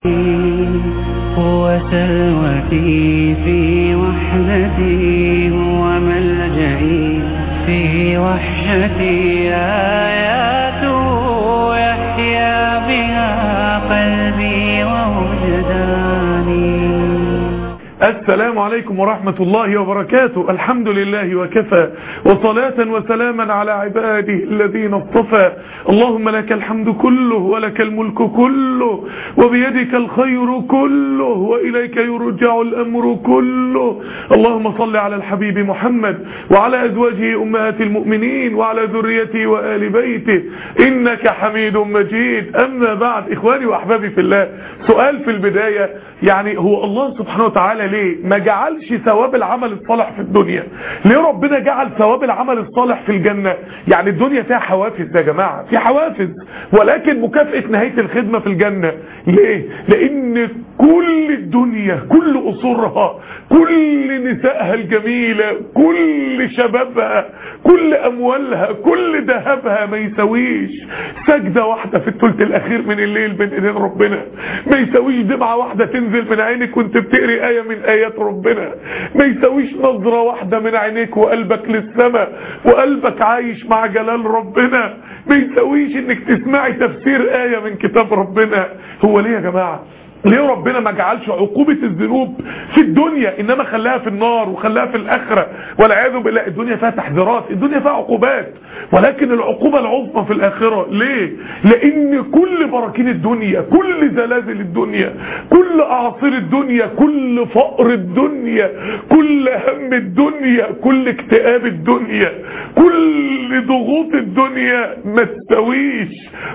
هو سلوتي في وحدتي، هو ملجئي في وحشتي، آياته يحيا بها قلبي ووجداني. السلام عليكم ورحمة الله وبركاته. الحمد لله وكفى، وصلاة وسلاما على عباده الذين اصطفى. اللهم لك الحمد كله، ولك الملك كله، وبيدك الخير كله، وإليك يرجع الأمر كله. اللهم صل على الحبيب محمد وعلى أزواجه أمهات المؤمنين وعلى ذريته وآل بيته إنك حميد مجيد. أما بعد، إخواني وأحبابي في الله، سؤال في البداية، يعني هو الله سبحانه وتعالى ليه ما جعلش ثواب العمل الصالح في الدنيا؟ ليه ربنا جعل ثواب العمل الصالح في الجنة؟ يعني الدنيا فيها حوافز يا جماعة، في حوافز، ولكن مكافأة نهاية الخدمة في الجنة. ليه؟ لأن كل الدنيا، كل أصولها، كل نسائها الجميلة، كل شبابها، كل أموالها، كل ذهبها ما يسويش سجدة واحدة في الثلث الأخير من الليل بين إيدين ربنا، ما يسويش دمعة واحدة تنزل من عينك وانت بتقري آية من آيات ربنا، ما يسويش نظرة واحدة من عينيك وقلبك للسماء وقلبك عايش مع جلال ربنا، ما يسويش انك تسمعي تفسير آية من كتاب ربنا. هو ليه يا جماعة؟ ليه ربنا ما جعلش عقوبة الذنوب في الدنيا انما خلاها في النار وخلاها في الاخرة؟ والعياذ بالله. الدنيا فيها تحذيرات، الدنيا فيها عقوبات، ولكن العقوبة العظمى في الاخرة. ليه؟ لان كل براكين الدنيا، كل زلازل الدنيا، كل اعاصير الدنيا، كل فقر الدنيا، كل هم الدنيا، كل اكتئاب الدنيا، كل ضغوط الدنيا ما تسويش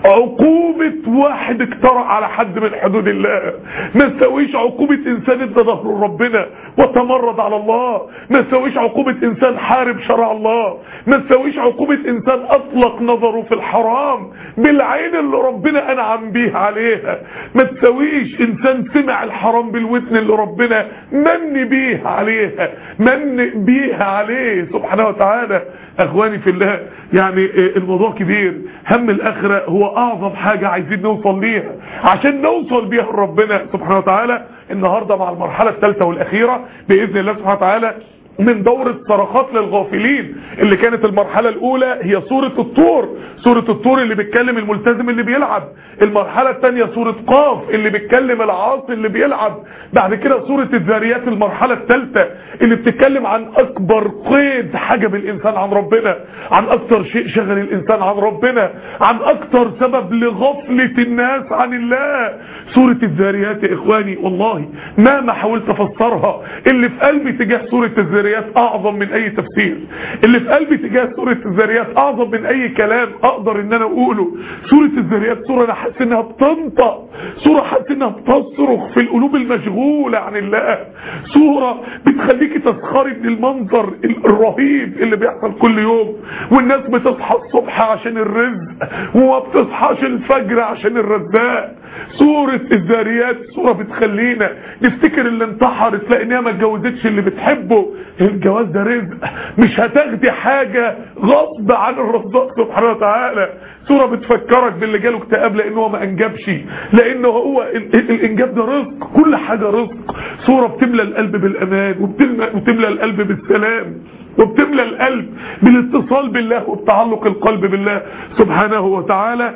عقوبة واحد اقترع على حد من حدود الله، ما تسويش عقوبة انسان ادى ظهر ربنا وتمرد على الله، ما تسويش عقوبة انسان حارب شرع الله، ما تسويش عقوبة انسان اطلق نظره في الحرام بالعين اللي ربنا انعم بيها عليها، ما تسويش انسان سمع الحرام بالودن اللي ربنا من بيها عليها، من بيها عليه سبحانه وتعالى. اخواني في الله، يعني الموضوع كبير. هم الاخرة هو اعظم حاجة عايزين نوصل ليها عشان نوصل بيها لربنا سبحانه وتعالى. النهاردة مع المرحلة الثالثة والاخيرة باذن الله سبحانه وتعالى من دورة صرخات للغافلين، اللي كانت المرحلة الاولى هي سورة الطور، سورة الطور اللي بيتكلم الملتزم اللي بيلعب. المرحلة الثانية سورة قاف اللي بيتكلم العاصي اللي بيلعب. بعد كده سورة الذاريات المرحلة الثالثة اللي بتتكلم عن اكبر قيد حجب الانسان عن ربنا، عن اكتر شيء شغل الانسان عن ربنا، عن اكتر سبب لغفلة الناس عن الله. سورة الذاريات يا اخواني والله مهما حاولت افسرها، اللي في قلبي تجاه سورة الذاريات اعظم من اي تفسير، اللي في قلبي تجاه سورة الذاريات اعظم من اي كلام اقدر ان انا اقوله. سورة الذاريات سورة انا حاسس انها بتنطق، سورة حاسس انها بتصرخ في القلوب المشغولة عن الله، سورة بتخليكي تسخري من المنظر الرهيب اللي بيحصل كل يوم، والناس بتصحى الصبح عشان الرزق وما بتصحاش الفجر عشان الرزاق. سورة الذاريات سورة بتخلينا نفتكر اللي انتحرت لانها ما اتجوزتش اللي بتحبه. الجواز ده رزق، مش هتاخدي حاجة غصب عن الرزاق سبحانه وتعالى. سورة بتفكرك باللي جاله اكتئاب لانه ما انجبش، لانه هو الانجاب ده رزق، كل حاجة رزق. سورة بتملى القلب بالامان، وبتملى القلب بالسلام، وبتملى القلب بالاتصال بالله وبتعلق القلب بالله سبحانه وتعالى.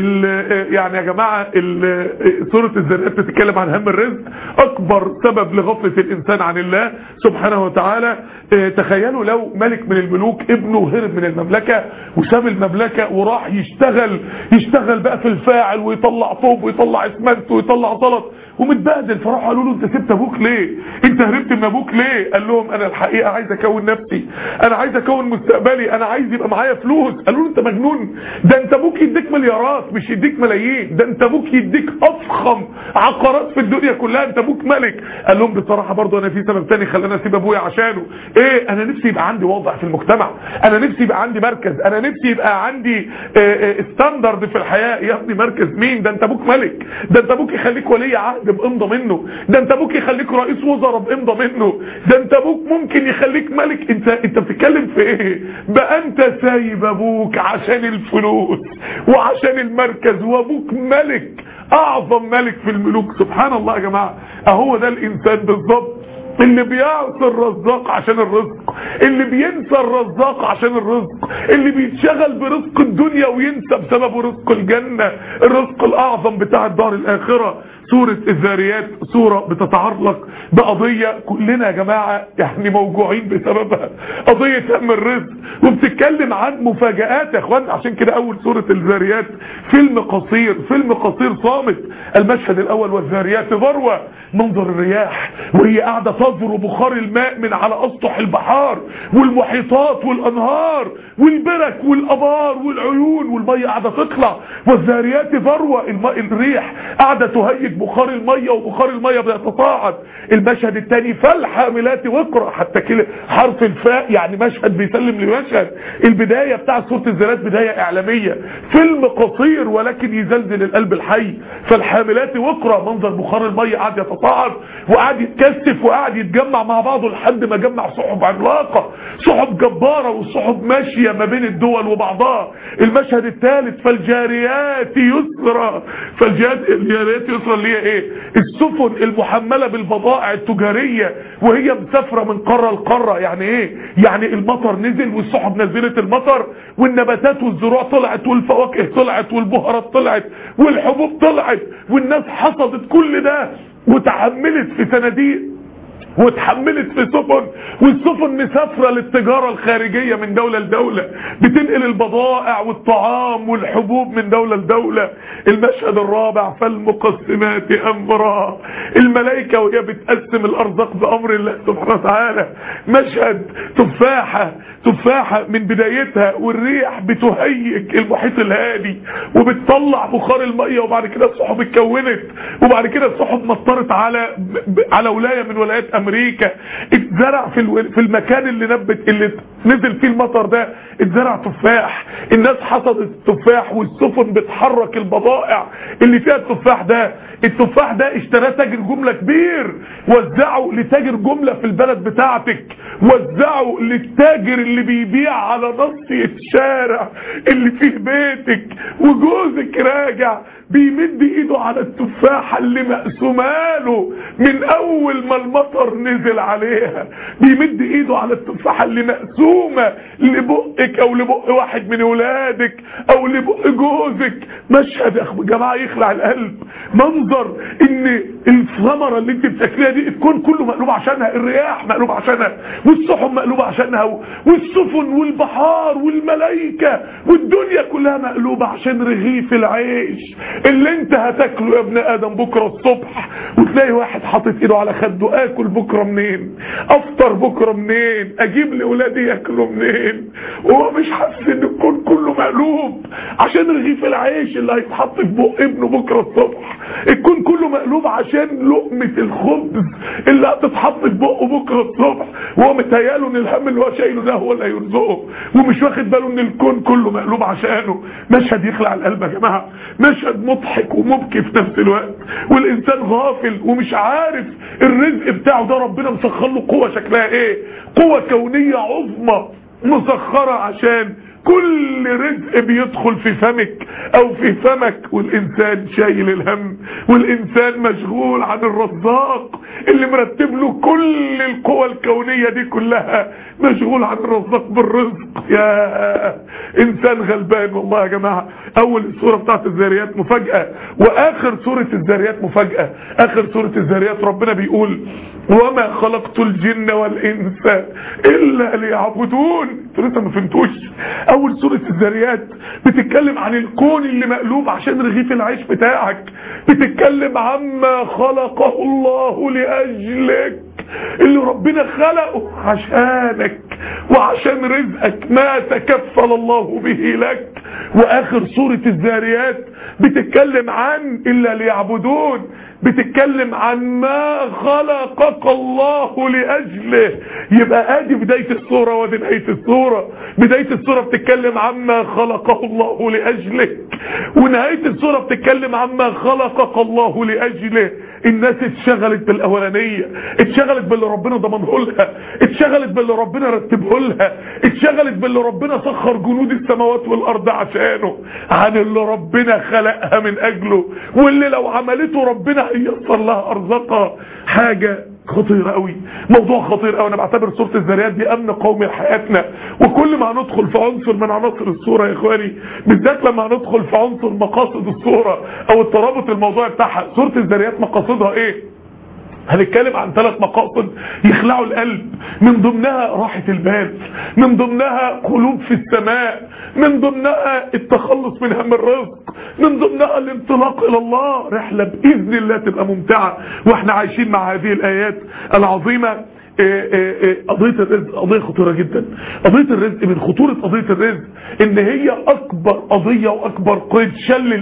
يعني يا جماعة سورة الذاريات بتتكلم عن هم الرزق، اكبر سبب لغفلة الانسان عن الله سبحانه وتعالى. تخيلوا لو ملك من الملوك ابنه هرب من المملكة وساب المملكة وراح يشتغل بقى في الفاعل ويطلع طوب ويطلع اسمنت ويطلع زلط ومتبهدل، فراحوا قالوا له انت سبت ابوك ليه؟ انت هربت من ابوك ليه؟ قال لهم انا الحقيقة عايز اكون نفسي، انا عايز اكون مستقبلي، انا عايز يبقى معايا فلوس. قالوا له انت مجنون، ده انت ابوك يديك مليارات مش يديك ملايين، ده انت ابوك يديك افخم عقارات في الدنيا كلها، انت ابوك ملك. قال لهم بصراحة برضو انا في سبب تاني خلاني اسيب ابويا عشانه. ايه؟ انا نفسي يبقى عندي وضع في المجتمع، انا نفسي يبقى عندي مركز، انا نفسي يبقى عندي ستاندرد في الحياة. يا ابني مركز مين؟ ده انت ابوك ملك، ده انت ابوك يخليك ولي عهد عقد بامضى منه، ده انت ابوك يخليك رئيس وزراء بامضى منه، ده انت ابوك ممكن يخليك ملك. انت بتتكلم في ايه؟ بقى انت سايب ابوك عشان الفلوس وعشان المركز، وابوك ملك، اعظم ملك في الملوك. سبحان الله يا جماعه. اهو ده الانسان بالظبط، اللي بيعصي الرزاق عشان الرزق، اللي بينسى الرزاق عشان الرزق، اللي بيتشغل برزق الدنيا وينسى بسببه رزق الجنة، الرزق الأعظم بتاع الدار الآخرة. سورة الذاريات سورة بتتعلق بقضية كلنا يا جماعة يعني موجوعين بسببها، قضية هم الرزق، وبتتكلم عن مفاجآت يا اخوان. عشان كده أول سورة الذاريات فيلم قصير صامت. المشهد الأول: والذاريات ذروة، منظر الرياح وهي قاعدة تذر بخار الماء من على أسطح البحار والمحيطات والأنهار والبرك والأبار والعيون، والمية قاعدة تطلع. والذاريات ذروة، الريح قاعدة تهيج بخار المية، وبخار المية بيتصاعد. المشهد الثاني: فالحاملات وقرا، حتى كده حرف الفاء يعني مشهد بيسلم لمشهد. البداية بتاع سورة الذاريات بداية إعلامية، فيلم قصير ولكن يزلزل القلب الحي. فالحاملات وقرا، منظر بخار المية قاعد يتصاعد وقاعد يتكثف وقاعد يتجمع مع بعضه لحد ما جمع سحب عملاقة، سحب جبارة، والسحب ماشية ما بين الدول وبعضها. المشهد الثالث: فالجاريات يسرا. فالجاريات يسرا اللي هي ايه؟ السفن المحملة بالبضائع التجارية وهي مسافرة من قارة لقارة. يعني ايه؟ يعني المطر نزل والسحب نزلت المطر، والنباتات والزروع طلعت والفواكه طلعت والبهارات طلعت والحبوب طلعت، والناس حصدت كل ده وتحملت في صناديق واتحملت في سفن، والسفن مسافره للتجاره الخارجيه من دوله لدوله، بتنقل البضائع والطعام والحبوب من دوله لدوله. المشهد الرابع: فالمقسمات امرا، الملائكه وهي بتقسم الارزاق بامر الله سبحانه وتعالى. مشهد تفاحه من بدايتها والريح بتهيج المحيط الهادي وبتطلع بخار الميه، وبعد كده السحب اتكونت، وبعد كده السحب مطرت على ولايه من ولايات امريكا. اتزرع في المكان اللي نزل فيه المطر ده اتزرع تفاح، الناس حصدت التفاح والسفن بتحرك البضائع اللي فيها التفاح ده اشتراه تاجر جملة كبير، وزعه لتاجر جملة في البلد بتاعتك، وزعه للتاجر اللي بيبيع على نص الشارع اللي فيه بيتك، وجوزك راجع بيمد ايده على التفاحة اللي مقسوماله من اول ما المطر نزل عليها، بيمد ايده على التفاحة اللي مقسومة لبقك او لبق واحد من ولادك او لبق جوزك. مشهد يا جماعة يخلع القلب، منظر ان الثمرة اللي انت بتاكليها دي الكون كله مقلوب عشانها، الرياح مقلوب عشانها، والسحب مقلوبة عشانها، والسفن والبحار والملائكة والدنيا كلها مقلوبة عشان رغيف العيش اللي انت هتاكله يا ابن ادم بكرة الصبح. وتلاقي واحد حاطط ايده على خده: اكل بكرة منين؟ افطر بكرة منين؟ اجيب لاولادي ياكلوا منين؟ وهو مش حاسس ان الكون كله مقلوب عشان رغيف العيش اللي هيتحط في بق ابنه بكرة الصبح. الكون كله مقلوب عشان لقمة الخبز اللي هتتحط في بقه بكرة الصبح، وهو متهيأله ان الهم اللي هو شايله ده هو اللي هيرزقه، ومش واخد باله ان الكون كله مقلوب عشانه. مشهد يخلع القلب يا جماعة، مشهد مضحك ومبكي في نفس الوقت، والانسان غافل ومش عارف الرزق بتاعه ده ربنا مسخر له قوة شكلها ايه، قوة كونية عظمى مسخرة عشان كل رزق بيدخل في فمك او في فمك، والانسان شايل الهم، والانسان مشغول عن الرزاق اللي مرتب له كل القوى الكونية دي كلها، مشغول عن الرزاق بالرزق. يا انسان غلبان والله يا جماعة. اول السورة بتاعت الذاريات مفاجأة، واخر سورة الذاريات مفاجأة. اخر سورة الذاريات ربنا بيقول: وما خلقت الجن والانس الا ليعبدون. انتوا لسه ما فهمتوش؟ اول سورة الذاريات بتتكلم عن الكون اللي مقلوب عشان رغيف العيش بتاعك، بتتكلم عما خلقه الله لأجلك، اللي ربنا خلقه عشانك وعشان رزقك، ما تكفل الله به لك. واخر سورة الذاريات بتتكلم عن الا ليعبدون، بتتكلم عن ما خلقك الله لأجله. يبقى ادي بداية السورة ودي نهاية السورة. بداية السورة بتتكلم عما خلقه الله لأجلك، ونهاية السورة بتتكلم عما خلقك الله لأجله. الناس اتشغلت بالاولانيه، اتشغلت باللي ربنا ضمنه لها، اتشغلت باللي ربنا رتبه لها، اتشغلت باللي ربنا سخر جنود السماوات والارض عشانه، عن اللي ربنا خلقها من اجله، واللي لو عملته ربنا هييسر لها ارزاقها. حاجه خطيرة قوي، موضوع خطير قوي. انا بعتبر سورة الذاريات دي امن قومي لحياتنا، وكل ما هندخل في عنصر من عناصر السورة يا اخواني، بالذات لما هندخل في عنصر مقاصد السورة او الترابط الموضوع بتاعها. سورة الذاريات مقاصدها ايه؟ هنتكلم عن 3 مقاصد يخلعوا القلب، من ضمنها راحة البال، من ضمنها قلوب في السماء، من ضمنها التخلص من هم الرزق، من ضمنها الانطلاق الى الله، رحلة باذن الله تبقى ممتعة واحنا عايشين مع هذه الايات العظيمة. قضية الرزق قضية خطيرة جدا. قضية الرزق من خطورة قضية الرزق ان هي اكبر قضية واكبر قيد شل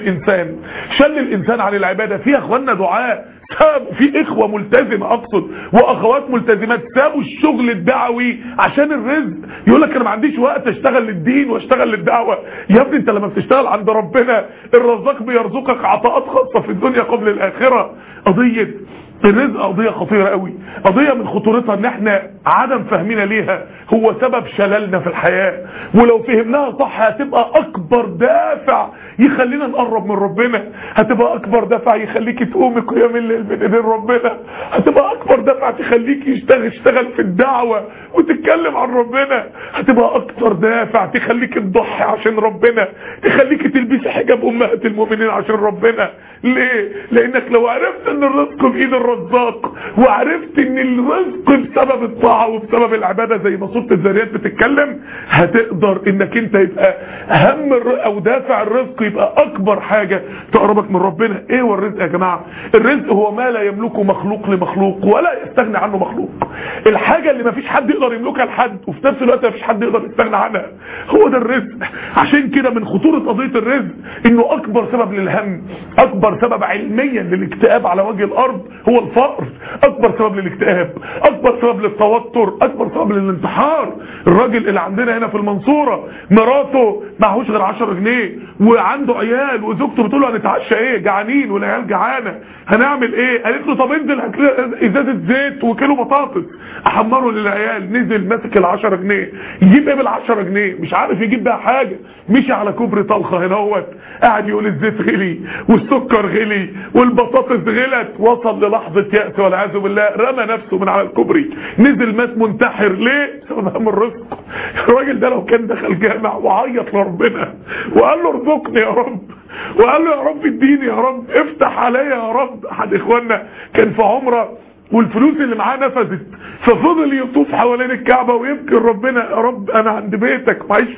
الانسان عن العبادة. فيها اخواننا دعاء سابوا، في اخوة ملتزمة اقصد واخوات ملتزمات سابوا الشغل الدعوي عشان الرزق. يقول لك انا ما عنديش وقت اشتغل للدين واشتغل للدعوة. يا ابني انت لما بتشتغل عند ربنا الرزاق بيرزقك عطاءات خاصة في الدنيا قبل الاخرة. قضية الرزق قضية خطيرة قوي، قضية من خطورتها ان احنا عدم فهمنا ليها هو سبب شللنا في الحياة، ولو فهمناها صح هتبقى اكبر دافع يخلينا نقرب من ربنا، هتبقى اكبر دافع يخليك تقومي قيام الليل بين ايدين ربنا، هتبقى اكبر دافع تخليك تشتغل في الدعوة وتتكلم عن ربنا، هتبقى اكتر دافع تخليك تضحي عشان ربنا، تخليك تلبسي حجاب امهات المؤمنين عشان ربنا. ليه؟ لانك لو عرفت ان الرزق بايد الرزاق، وعرفت ان الرزق بسبب الطاعة وبسبب العبادة زي ما سورة الذاريات بتتكلم، هتقدر انك انت يبقى هم او دافع الرزق يبقى اكبر حاجة تقربك من ربنا. ايه هو الرزق يا جماعة؟ الرزق هو ما لا يملكه مخلوق لمخلوق ولا يستغني عنه مخلوق. الحاجة اللي مفيش حد يقدر يملكها لحد وفي نفس الوقت مفيش حد يقدر يستغنى عنها، هو ده الرزق. عشان كده من خطورة قضية الرزق انه اكبر سبب للهم، اكبر سبب علميا للاكتئاب على وجه الارض هو الفقر، اكبر سبب للاكتئاب، اكبر سبب للتوتر، اكبر سبب للانتحار. الراجل اللي عندنا هنا في المنصورة مراته معهوش غير 10 جنيه وعنده عيال وزوجته بتقول له هنتعشى ايه؟ جعانين والعيال جعانه، هنعمل ايه؟ قالت له طب انزل هات لي ازازه زيت وكيلو بطاطس احمره للعيال. نزل ماسك ال10 جنيه، يجيب ايه بال10 جنيه؟ مش عارف يجيب بيها حاجه. مشي على كوبري طلخه هنا اهوت، قاعد يقول الزيت غلي والسكر غلي والبطاطس غلت، وصل للحظه يأس والعياذ بالله، رمى نفسه من على الكوبري، نزل مات منتحر. ليه؟ بسبب هم الرزق. الراجل ده لو كان دخل جامع وعيط لربنا وقال له ارزقني يا رب، وقال له يا رب اديني يا رب، افتح عليا يا رب. احد اخواننا كان في عمره والفلوس اللي معاه نفذت، ففضل يطوف حوالين الكعبة ويبكي لربنا يا رب انا عند بيتك معيش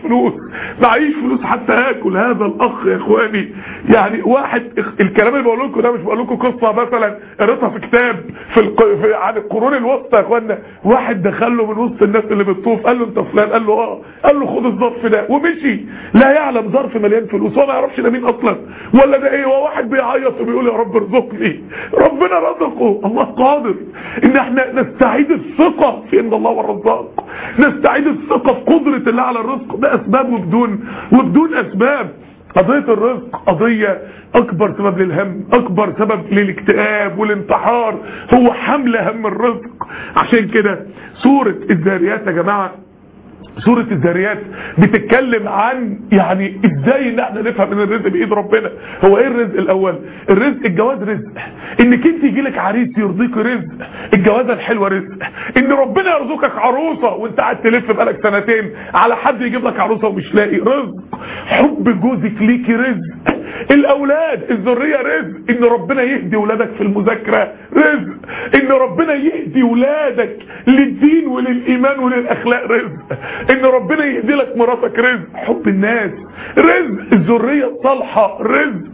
فلوس حتى اكل. هذا الاخ يا اخواني يعني واحد، الكلام اللي بقول لكم ده مش بقول لكم قصة مثلا قريتها في كتاب عن القرون الوسطى يا اخوانا. واحد دخل له من وسط الناس اللي بتطوف قال له انت فلان؟ قال له اه. قال له خد الظرف ده ومشي، لا يعلم ظرف مليان فلوس، هو ما يعرفش ده مين اصلا ولا ده ايه. هو واحد بيعيط وبيقول يا رب ارزقني، ربنا رزقه. الله قادر ان احنا نستعيد الثقة في ان الله هو الرزاق، نستعيد الثقة في قدرة الله على الرزق. ده اسباب وبدون اسباب. قضية الرزق قضية اكبر سبب للهم، اكبر سبب للاكتئاب والانتحار هو حمل هم الرزق. عشان كده سورة الذاريات يا جماعة، سورة الذاريات بتتكلم عن يعني ازاي ان احنا نفهم ان الرزق بايد ربنا. هو ايه الرزق الاول؟ الرزق الجواز رزق، انك انت يجيلك عريس يرضيك رزق، الجوازه الحلوه رزق، ان ربنا يرزقك عروسه وانت قاعد تلف بقالك 2 سنين على حد يجيب لك عروسه ومش لاقي رزق، حب جوزك ليكي رزق، الاولاد الذريه رزق، ان ربنا يهدي ولادك في المذاكره رزق، ان ربنا يهدي ولادك للدين وللايمان وللاخلاق رزق، ان ربنا يهدي لك مراتك رزق، حب الناس رزق، الذريه الصالحه رزق،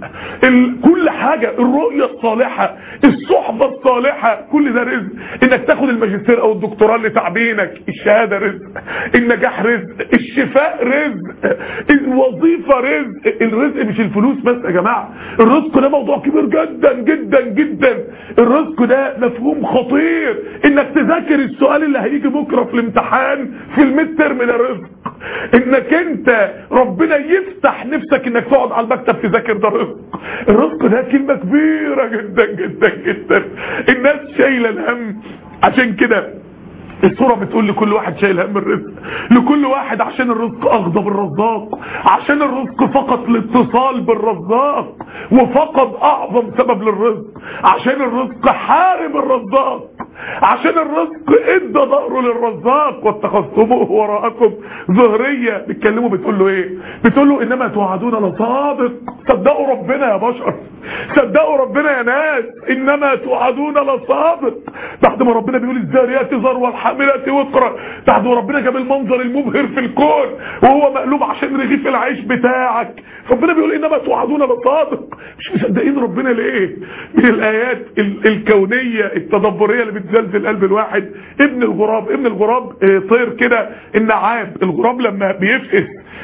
كل حاجه، الرؤيه الصالحه، الصحبه الصالحه، كل ده رزق، انك تاخد الماجستير او الدكتوراه اللي تعبينك، الشهاده رزق، النجاح رزق، الشفاء رزق، الوظيفه رزق. الرزق مش الفلوس بس يا جماعه، الرزق ده موضوع كبير جدا جدا جدا. الرزق ده مفهوم خطير، انك تذاكر السؤال اللي هيجي بكره في الامتحان في الميد ترم ده رزق، انك انت ربنا يفتح نفسك انك تقعد على المكتب تذاكر، ده رزق. الرزق ده كلمة كبيرة جدا جدا جدا، الناس شايلة الهم. عشان كده السورة بتقول لكل واحد شايل هم الرزق، لكل واحد، عشان الرزق أغضب الرزاق، عشان الرزق فقط الاتصال بالرزاق وفقد أعظم سبب للرزق، عشان الرزق حارب الرزاق، عشان الرزق ادى ظهره للرزاق واتخذتموه وراءكم ظهرية. بتكلمه بتقول له ايه؟ بتقول له انما توعدون لصادق. صدقوا ربنا يا بشر، صدقوا ربنا يا ناس، انما توعدون لصادق. بعد ما ربنا بيقول الذاريات ذروة الحاملات وقرا، بعد ما ربنا جاب المنظر المبهر في الكون وهو مقلوب عشان رغيف العيش بتاعك، ربنا بيقول انما توعدون لصادق. مش مصدقين ربنا ليه؟ من الايات الكونية التدبرية اللي بتزلزل قلب الواحد ابن الغراب طير كده، النعام. الغراب لما بيفقس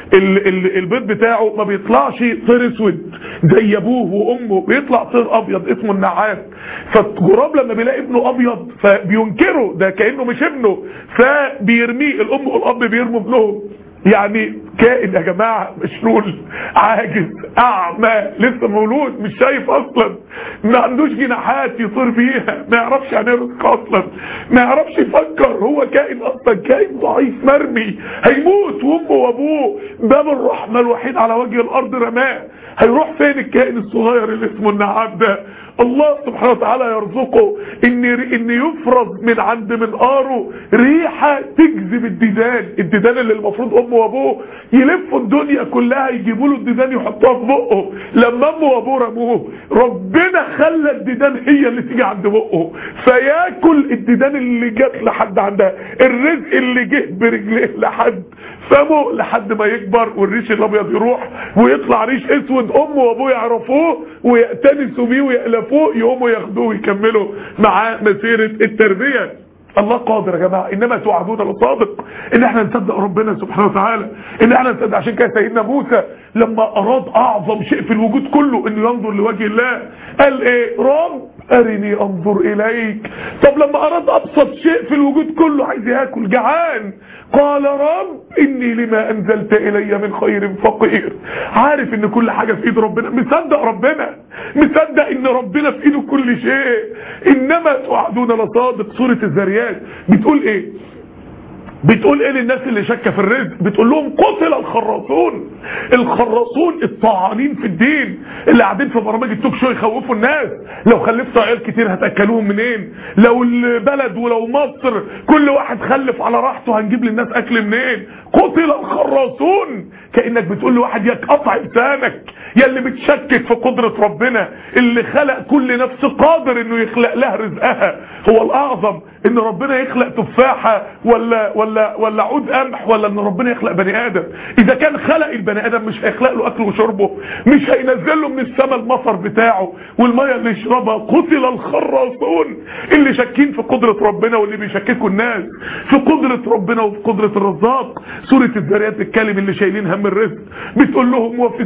البيض بتاعه ما بيطلعش طير اسود زي ابوه وامه، بيطلع طير ابيض اسمه النعام. فالغراب لما بيلاقي ابنه ابيض فبينكره، ده كانه مش ابنه، فبيرميه. الام والاب بيرموا ابنهم. يعني كائن يا جماعة مشلول عاجز اعمى لسه مولود مش شايف اصلا، ما عندوش جناحات يطير بيها، ما يعرفش يعني رزق اصلا، ما يعرفش يفكر، هو كائن اصلا كائن ضعيف مرمي هيموت، وامه وابوه باب الرحمة الوحيد على وجه الارض رماه. هيروح فين الكائن الصغير اللي اسمه النعام ده؟ الله سبحانه وتعالى يرزقه ان يفرز من عند منقاره ريحة تجذب الديدان اللي المفروض امه وابوه يلفوا الدنيا كلها يجيبوا له الديدان يحطوها في بقه. لما امه وابوه رموه ربنا خلى الديدان هي اللي تيجي عند بقه فياكل الديدان اللي جت لحد عندها، الرزق اللي جه برجليه لحد فمه لحد ما يكبر والريش الابيض يروح ويطلع ريش اسود، امه وابوه يعرفوه ويأتنسوا بيه ويألفوه، يقوموا ياخدوه ويكملوا معاه مسيرة التربية. الله قادر يا جماعة، انما توعدون لصادق. ان احنا نصدق ربنا سبحانه وتعالى، ان احنا نصدق. عشان كده سيدنا موسى لما اراد اعظم شيء في الوجود كله انه ينظر لوجه الله قال ايه؟ رب ارني انظر اليك. طب لما اراد ابسط شيء في الوجود كله، عايز ياكل جعان، قال رب اني لما انزلت الي من خير فقير. عارف ان كل حاجة في ايد ربنا، مصدق ربنا، مصدق ان ربنا في ايده كل شيء. انما توعدون لصادق. سورة الذاريات بتقول ايه؟ بتقول ايه للناس اللي شاكه في الرزق؟ بتقول لهم قتل الخراصون. الخراصون الطاعنين في الدين اللي قاعدين في برامج التوك شو يخوفوا الناس، لو خلفتوا عيال كتير هتاكلوهم منين؟ لو البلد ولو مصر كل واحد خلف على راحته هنجيب للناس اكل منين؟ قتل الخراصون. كانك بتقول لواحد يا قطع لسانك يا اللي بتشكك في قدرة ربنا اللي خلق كل نفس قادر انه يخلق لها رزقها. هو الاعظم ان ربنا يخلق تفاحة ولا عود قمح، ولا ان ربنا يخلق بني ادم؟ اذا كان خلق البني ادم مش هيخلق له اكله وشربه، مش هينزل له من السماء المطر بتاعه والميه اللي يشربها. قتل الخراصون اللي شاكين في قدرة ربنا واللي بيشككوا الناس في قدرة ربنا وفي قدرة الرزاق. سورة الذاريات بتتكلم اللي شايلين هم الرزق، بتقول لهم وفي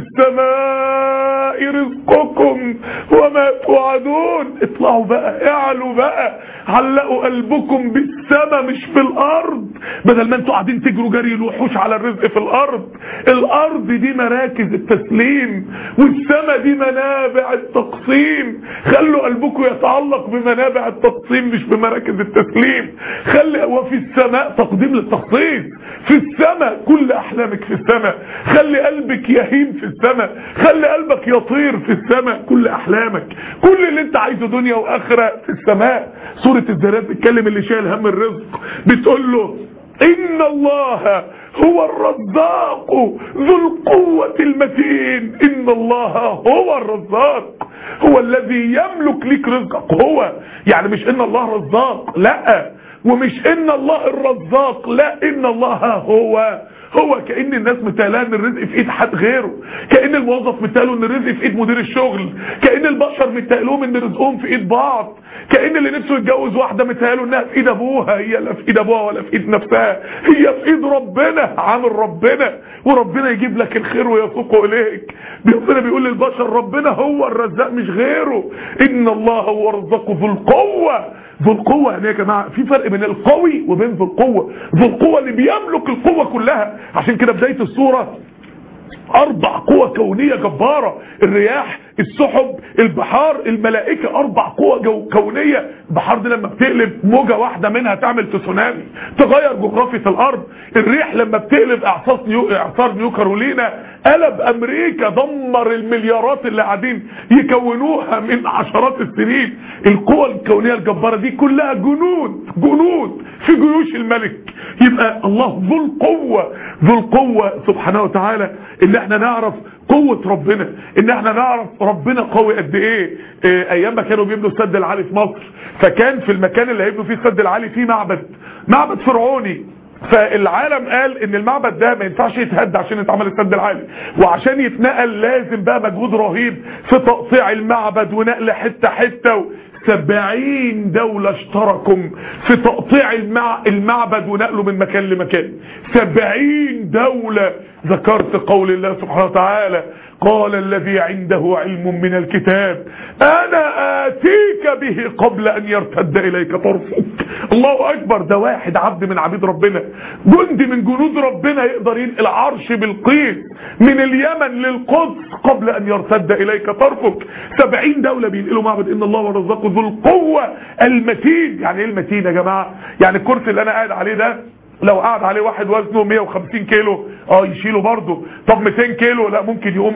السماء رزقكم وما توعدون. اطلعوا بقى، اعلوا بقى، علقوا قلبكم بالسماء مش في الارض، بدل ما انتوا قاعدين تجروا جري الوحوش على الرزق في الارض. الارض دي مراكز التسليم والسماء دي منابع التقسيم. خلوا قلبكم يتعلق بمنابع التقسيم مش بمراكز التسليم. خلي وفي السماء تقديم للتخصيص، في السماء كل احلامك في السماء. خلي قلبك يهيم في السماء، خلي قلبك يطير في السماء. كل احلامك كل اللي انت عايزه دنيا واخره في السماء. سورة الذاريات بتكلم اللي شايل هم الرزق، بتقول له ان الله هو الرزاق ذو القوة المتين. ان الله هو الرزاق، هو الذي يملك لك رزقك. هو يعني مش ان الله رزاق، لا، ومش ان الله الرزاق، لا، ان الله هو. كأن الناس متقالها ان الرزق في ايد حد غيره، كأن الموظف متقاله ان الرزق في ايد مدير الشغل، كأن البشر متقالهم ان رزقهم في ايد بعض، كأن اللي نفسه يتجوز واحدة متقاله انها في ايد ابوها، هي لا في ايد ابوها ولا في ايد نفسها، هي في ايد ربنا. عامل ربنا وربنا يجيب لك الخير ويسوقه اليك. ربنا بيقول للبشر ربنا هو الرزاق مش غيره. ان الله هو الرزاق ذو القوة ذو القوة يعني يا جماعة في فرق بين القوي وبين ذو القوة. ذو القوة اللي بيملك القوة كلها. عشان كده بداية السورة 4 قوى كونية جبارة، الرياح، السحب، البحار، الملائكة، 4 قوى كونية. البحار دي لما بتقلب موجة واحدة منها تعمل تسونامي تغير جغرافية الارض. الريح لما بتقلب اعصار نيو كارولينا قلب امريكا، دمر المليارات اللي قاعدين يكونوها من عشرات السنين. القوى الكونية الجبارة دي كلها جنود في جيوش الملك. يبقى الله ذو القوة سبحانه وتعالى. ان احنا نعرف قوة ربنا، ان احنا نعرف ربنا قوي قد ايه. ايام ما كانوا بيبنوا السد العالي في مصر، فكان في المكان اللي هيبنوا فيه السد العالي فيه معبد فرعوني. فالعالم قال ان المعبد ده ما ينفعش يتهد عشان يتعمل السد العالي، وعشان يتنقل لازم بقى مجهود رهيب في تقطيع المعبد ونقل حتة 70 دولة اشتركوا في تقطيع المعبد ونقله من مكان لمكان. 70 دولة. ذكرت قول الله سبحانه وتعالى قال الذي عنده علم من الكتاب انا اتيك به قبل ان يرتد اليك طرفك. الله اكبر. ده واحد عبد من عبيد ربنا، جندي من جنود ربنا، يقدر ينقل عرش بالقيس من اليمن للقدس قبل ان يرتد اليك طرفك. 70 دولة بينقلوا معبد. ان الله ورزقه ذو القوة المتين. يعني ايه المتين يا جماعة؟ يعني الكرسي اللي انا قاعد عليه ده لو قعد عليه واحد وزنه 150 كيلو يشيله برضه. طب 200 كيلو لا، ممكن يقوم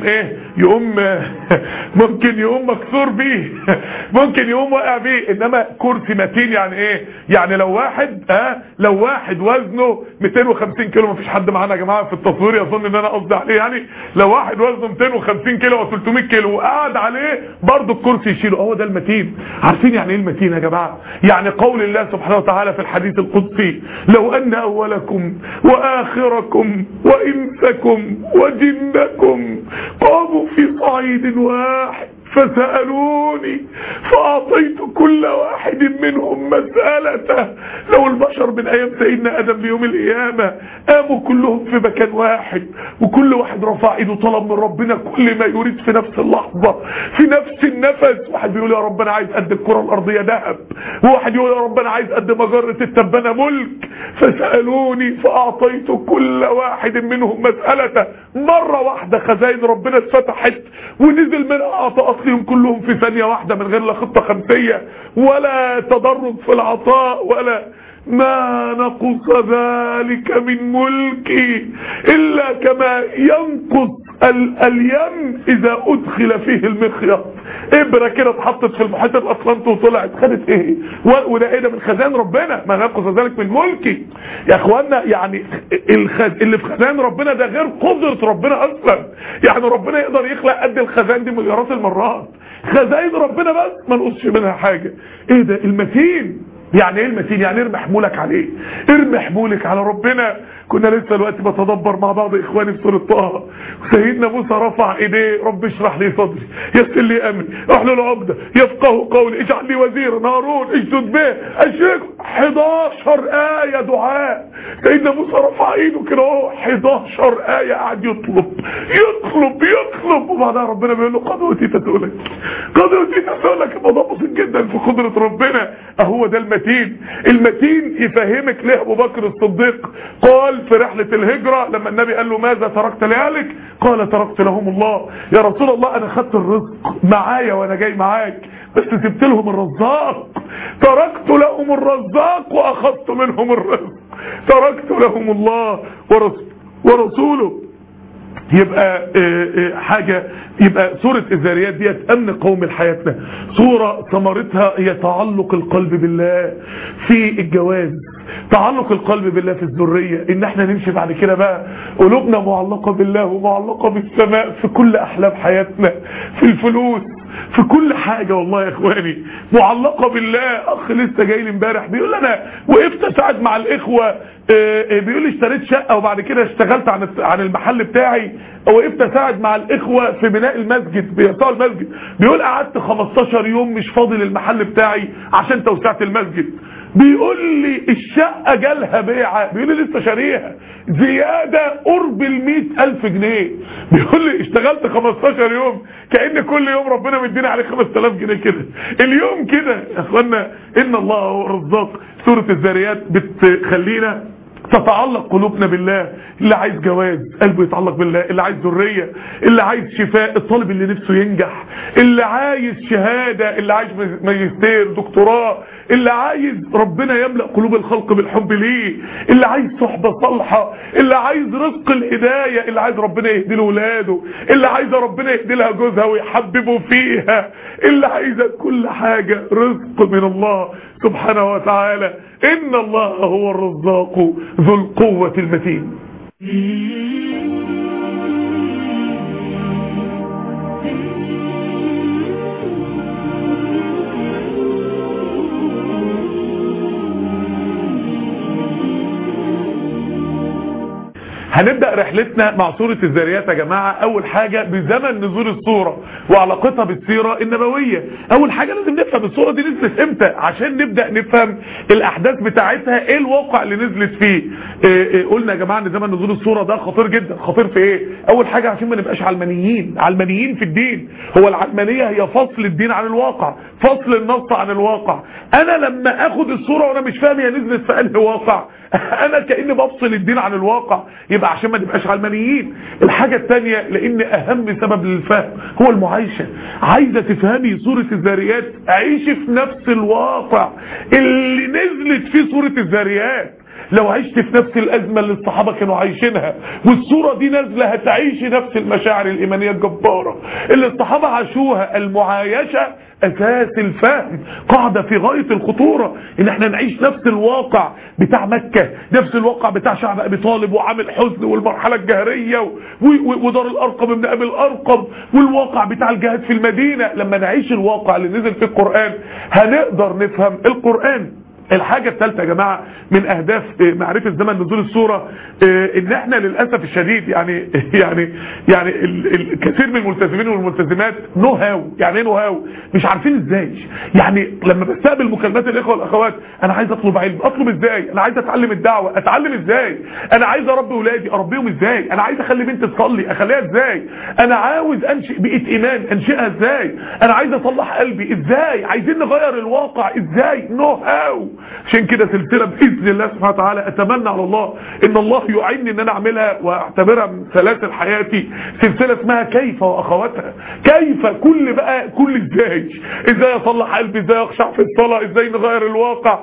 ممكن يقوم مكسور بيه ممكن يقوم واقع بيه. انما كرسي متين يعني ايه؟ يعني لو واحد وزنه 250 كيلو، مفيش حد معانا يا جماعه في التصوير يظن ان انا قصدي عليه، يعني لو واحد وزنه 250 كيلو او 300 كيلو وقعد عليه برضه الكرسي يشيله. هو ده المتين. عارفين يعني ايه المتين يا جماعه؟ يعني قول الله سبحانه وتعالى في الحديث القدسي لو ان اولكم واخركم وانسكم وجنكم قاموا في صعيد واحد فسألوني فأعطيت كل واحد منهم مسألته. لو البشر من أيام سيدنا آدم بيوم القيامة قاموا كلهم في مكان واحد، وكل واحد رفع ايده طلب من ربنا كل ما يريد في نفس اللحظة في نفس النفس. واحد بيقول يا رب انا عايز قد الكرة الأرضية ذهب، وواحد يقول يا رب انا عايز قد مجرة التبانة ملك. فسألوني فأعطيت كل واحد منهم مسألته. مرة واحدة خزائن ربنا اتفتحت ونزل منها عطاء لهم كلهم في ثانية واحدة، من غير لا خطة خمسية ولا تدرج في العطاء ولا ما نقص ذلك من ملكي إلا كما ينقص اليم إذا أدخل فيه المخيط. إبرة كده اتحطت في المحيط الأطلنطي وطلعت خدت إيه؟ وده إيه ده؟ من خزان ربنا. ما نقص ذلك من ملكي يا إخوانا. يعني اللي في خزان ربنا ده غير قدرة ربنا أصلا. يعني ربنا يقدر يخلق قد الخزان دي مليارات المرات. خزائن ربنا بس ما نقصش منها حاجة. إيه ده؟ المتين. يعني ايه المتين؟ يعني ارمي حمولك عليه، ارمي حمولك على ربنا. كنا لسه دلوقتي بتدبر مع بعض اخواني في سورة طه، وسيدنا موسى رفع ايديه رب اشرح لي صدري يسر لي امري احلل عقدة يفقهوا قولي اجعل لي وزيرا هارون اشدد به اشركه. 11 آية دعاء. سيدنا موسى رفع ايده كده اهو 11 آية قاعد يطلب وبعدها ربنا بيقول له قد اوتيت سؤلك. الموضوع بسيط جدا في قدرة ربنا. اهو ده المتين يفهمك ليه ابو بكر الصديق قال في رحلة الهجرة لما النبي قال له ماذا تركت لأهلك؟ قال تركت لهم الله. يا رسول الله انا خدت الرزق معايا وانا جاي معاك، بس سبت لهم الرزاق. تركت لهم الرزاق واخذت منهم الرزق. تركت لهم الله ورسوله. يبقى يبقى سورة الذاريات ديت امن قوم حياتنا. سورة ثمرتها هي تعلق القلب بالله في الجواز، تعلق القلب بالله في الذرية، ان احنا نمشي بعد كده بقى قلوبنا معلقة بالله ومعلقة بالسماء في كل احلام حياتنا، في الفلوس، في كل حاجة. والله يا اخواني معلقة بالله. اخ لسه جاي لي امبارح بيقول لي انا وقفت اساعد مع الاخوة، بيقول لي اشتريت شقة وبعد كده اشتغلت عن المحل بتاعي، وقفت اساعد مع الاخوة في بناء المسجد، بيقطعوا المسجد. بيقول قعدت 15 يوم مش فاضي للمحل بتاعي عشان توسعة المسجد. بيقول لي الشقة جالها بيعة، بيقول لي لسه شاريها زيادة قرب 100,000 جنيه. بيقول لي اشتغلت 15 يوم كأن كل يوم ربنا مدينا عليه 5000 جنيه كده اليوم كده. يا اخوانا ان الله هو الرزاق. سورة الذاريات بتخلينا تتعلق قلوبنا بالله. اللي عايز جواز قلبه يتعلق بالله، اللي عايز ذرية، اللي عايز شفاء، الطالب اللي نفسه ينجح، اللي عايز شهادة، اللي عايز ماجستير دكتوراه، اللي عايز ربنا يملأ قلوب الخلق بالحب ليه، اللي عايز صحبة صالحة، اللي عايز رزق الهداية، اللي عايز ربنا يهدي له ولاده، اللي عايز ربنا يهدي لها جوزها ويحببه فيها، اللي عايزة كل حاجة رزق من الله سبحانه وتعالى. إن الله هو الرزاق ذو القوة المتين. هنبدأ رحلتنا مع سورة الذاريات يا جماعة. اول حاجة بزمن نزول السورة وعلاقتها بالسيرة النبوية. اول حاجة لازم نفهم السورة دي نزلت امتى عشان نبدأ نفهم الاحداث بتاعتها، ايه الواقع اللي نزلت فيه. قلنا يا جماعة ان زمن نزول السورة ده خطير جدا. خطير في ايه؟ اول حاجة عشان ما نبقاش علمانيين في الدين. هو العلمانية هي فصل الدين عن الواقع، فصل النص عن الواقع. انا لما اخد السورة وانا مش فاهم هي نزلت في انهي واقع انا كأني بفصل الدين عن الواقع. يبقى عشان ما نبقاش علمانيين. الحاجة التانية لان اهم سبب للفهم هو المعايشة. عايزة تفهمي سورة الذاريات عيشي في نفس الواقع اللي نزلت فيه سورة الذاريات. لو عشت في نفس الأزمة اللي الصحابة كانوا عايشينها والسورة دي نازلة هتعيشي نفس المشاعر الإيمانية الجبارة اللي الصحابة عاشوها. المعايشة أساس الفهم، قاعدة في غاية الخطورة ان احنا نعيش نفس الواقع بتاع مكة، نفس الواقع بتاع شعب أبي طالب وعامل حزن والمرحلة الجهرية ودار الأرقم ابن أبي الأرقم والواقع بتاع الجهاد في المدينة. لما نعيش الواقع اللي نزل في القرآن هنقدر نفهم القرآن. الحاجة الثالثة يا جماعة من اهداف معرفة زمن نزول السورة ان احنا للأسف الشديد يعني الكثير من الملتزمين والملتزمات نو هاو. يعني ايه نو هاو؟ مش عارفين ازاي. يعني لما بستقبل مكالمات الاخوة والاخوات انا عايز اطلب علم، اطلب ازاي؟ انا عايز اتعلم الدعوة، اتعلم ازاي؟ انا عايز اربي ولادي، اربيهم ازاي؟ انا عايز اخلي بنتي تصلي، اخليها ازاي؟ انا عاوز انشئ بيئة ايمان، انشئها ازاي؟ انا عايز اصلح قلبي ازاي؟ عايزين نغير الواقع ازاي؟ نو هاو. عشان كده سلسلة بإذن الله سبحانه وتعالى اتمنى على الله ان الله يعيني ان انا اعملها واعتبرها من سلاسل حياتي. سلسلة اسمها كيف واخواتها. كيف كل ازاي اصلح قلبي، ازاي اخشع في الصلاة، ازاي نغير الواقع،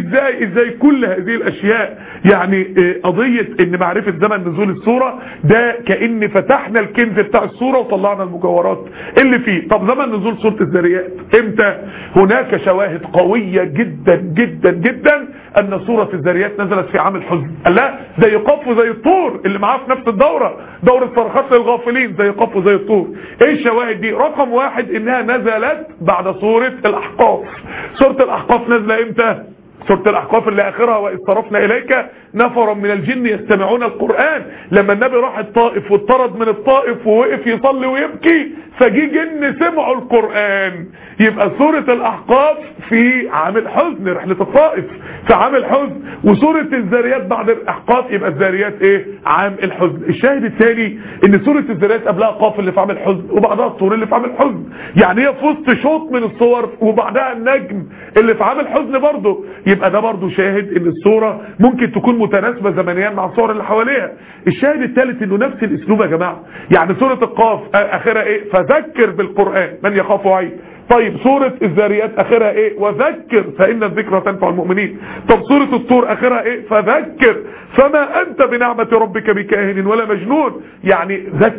ازاي كل هذه الاشياء. يعني قضية ان معرفة زمن نزول السورة ده كأن فتحنا الكنز بتاع السورة وطلعنا المجوهرات اللي فيه. طب زمن نزول سورة الذاريات امتى؟ هناك شواهد قوية جدا جدا جدا ان سورة الذاريات نزلت في عام الحزن. لا زي قاف وزي الطور اللي معاه في نفس دورة صرخات للغافلين، زي قاف وزي الطور. ايه الشواهد دي؟ رقم واحد انها نزلت بعد سورة الاحقاف. سورة الاحقاف نازله امتى؟ سورة الأحقاف اللي آخرها وإذ صرفنا إليك نفرا من الجن يستمعون القرآن. لما النبي راح الطائف واتطرد من الطائف ووقف يصلي ويبكي فجي جن سمعوا القرآن. يبقى سورة الأحقاف في عام الحزن، رحلة الطائف في عام الحزن. وسورة الذاريات بعد الأحقاف يبقى الذاريات ايه؟ عام الحزن. الشاهد الثاني ان سورة الذاريات قبلها قاف اللي في عام الحزن وبعدها الطور اللي في عام الحزن. يعني هي في وسط شوط من الصور وبعدها النجم اللي في عام الحزن برضه. يبقى ده برضو شاهد ان الصورة ممكن تكون متناسبة زمنيا مع الصور اللي حواليها. الشاهد الثالث انه نفس الاسلوب يا جماعة. يعني سورة القاف اخرها ايه؟ فذكر بالقرآن من يخاف وعيد. طيب سورة الذاريات اخرها ايه؟ وذكر فإن الذكرى تنفع المؤمنين. طب سورة الطور اخرها ايه؟ فذكر فما انت بنعمة ربك بكاهن ولا مجنون. يعني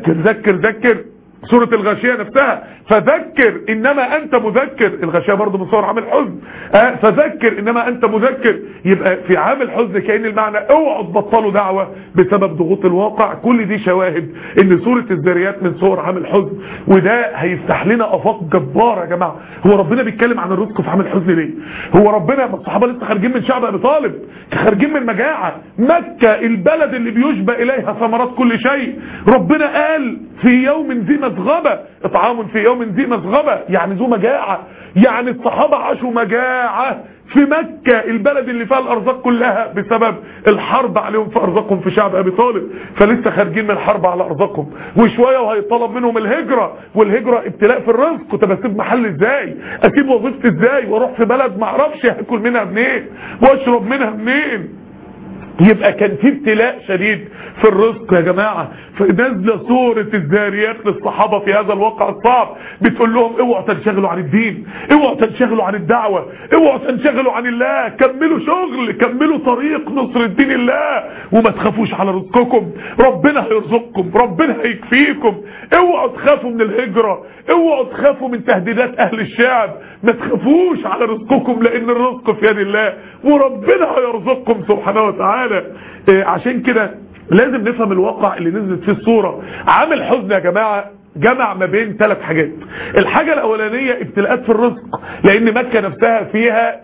ذكر. سورة الغاشية نفسها فذكر انما انت مذكر. الغاشية برضو من صور عام الحزن. فذكر انما انت مذكر. يبقى في عام الحزن كأن المعنى اوعوا تبطلوا دعوة بسبب ضغوط الواقع. كل دي شواهد ان سورة الذاريات من صور عام الحزن. وده هيفتح لنا افاق جبارة يا جماعة. هو ربنا بيتكلم عن الرزق في عام الحزن ليه؟ هو ربنا الصحابة لسه خارجين من شعب ابي طالب، خارجين من مجاعة. مكة البلد اللي بيشبه اليها ثمرات كل شيء. ربنا قال في يوم ذي مسغبة، اطعام في يوم ذي مسغبة يعني ذو مجاعة، يعني الصحابة عاشوا مجاعة في مكة البلد اللي فيها الارزاق كلها بسبب الحرب عليهم في ارزاقهم في شعب ابي طالب، فلسه خارجين من الحرب على ارزاقهم وشوية وهيطلب منهم الهجرة، والهجرة ابتلاء في الرزق. طب اسيب محل ازاي؟ اسيب وظيفتي ازاي؟ واروح في بلد ما اعرفش هاكل منها منين واشرب منها منين؟ يبقى كان في ابتلاء شديد في الرزق يا جماعة. فنزل سورة الذاريات للصحابة في هذا الواقع الصعب بتقول لهم اوعوا تنشغلوا عن الدين، اوعوا تنشغلوا عن الدعوة، اوعوا تنشغلوا عن الله، كملوا شغل، كملوا طريق نصر الدين الله، وما تخافوش على رزقكم، ربنا هيرزقكم، ربنا هيكفيكم، اوعوا تخافوا من الهجرة، اوعوا تخافوا من تهديدات اهل الشعب، ما تخافوش على رزقكم لان الرزق في يد الله وربنا هيرزقكم سبحانه وتعالى. عشان كده لازم نفهم الواقع اللي نزلت فيه الصورة. عامل حزن يا جماعة جمع ما بين 3 حاجات. الحاجة الاولانية ابتلاءات في الرزق، لان مكة نفسها فيها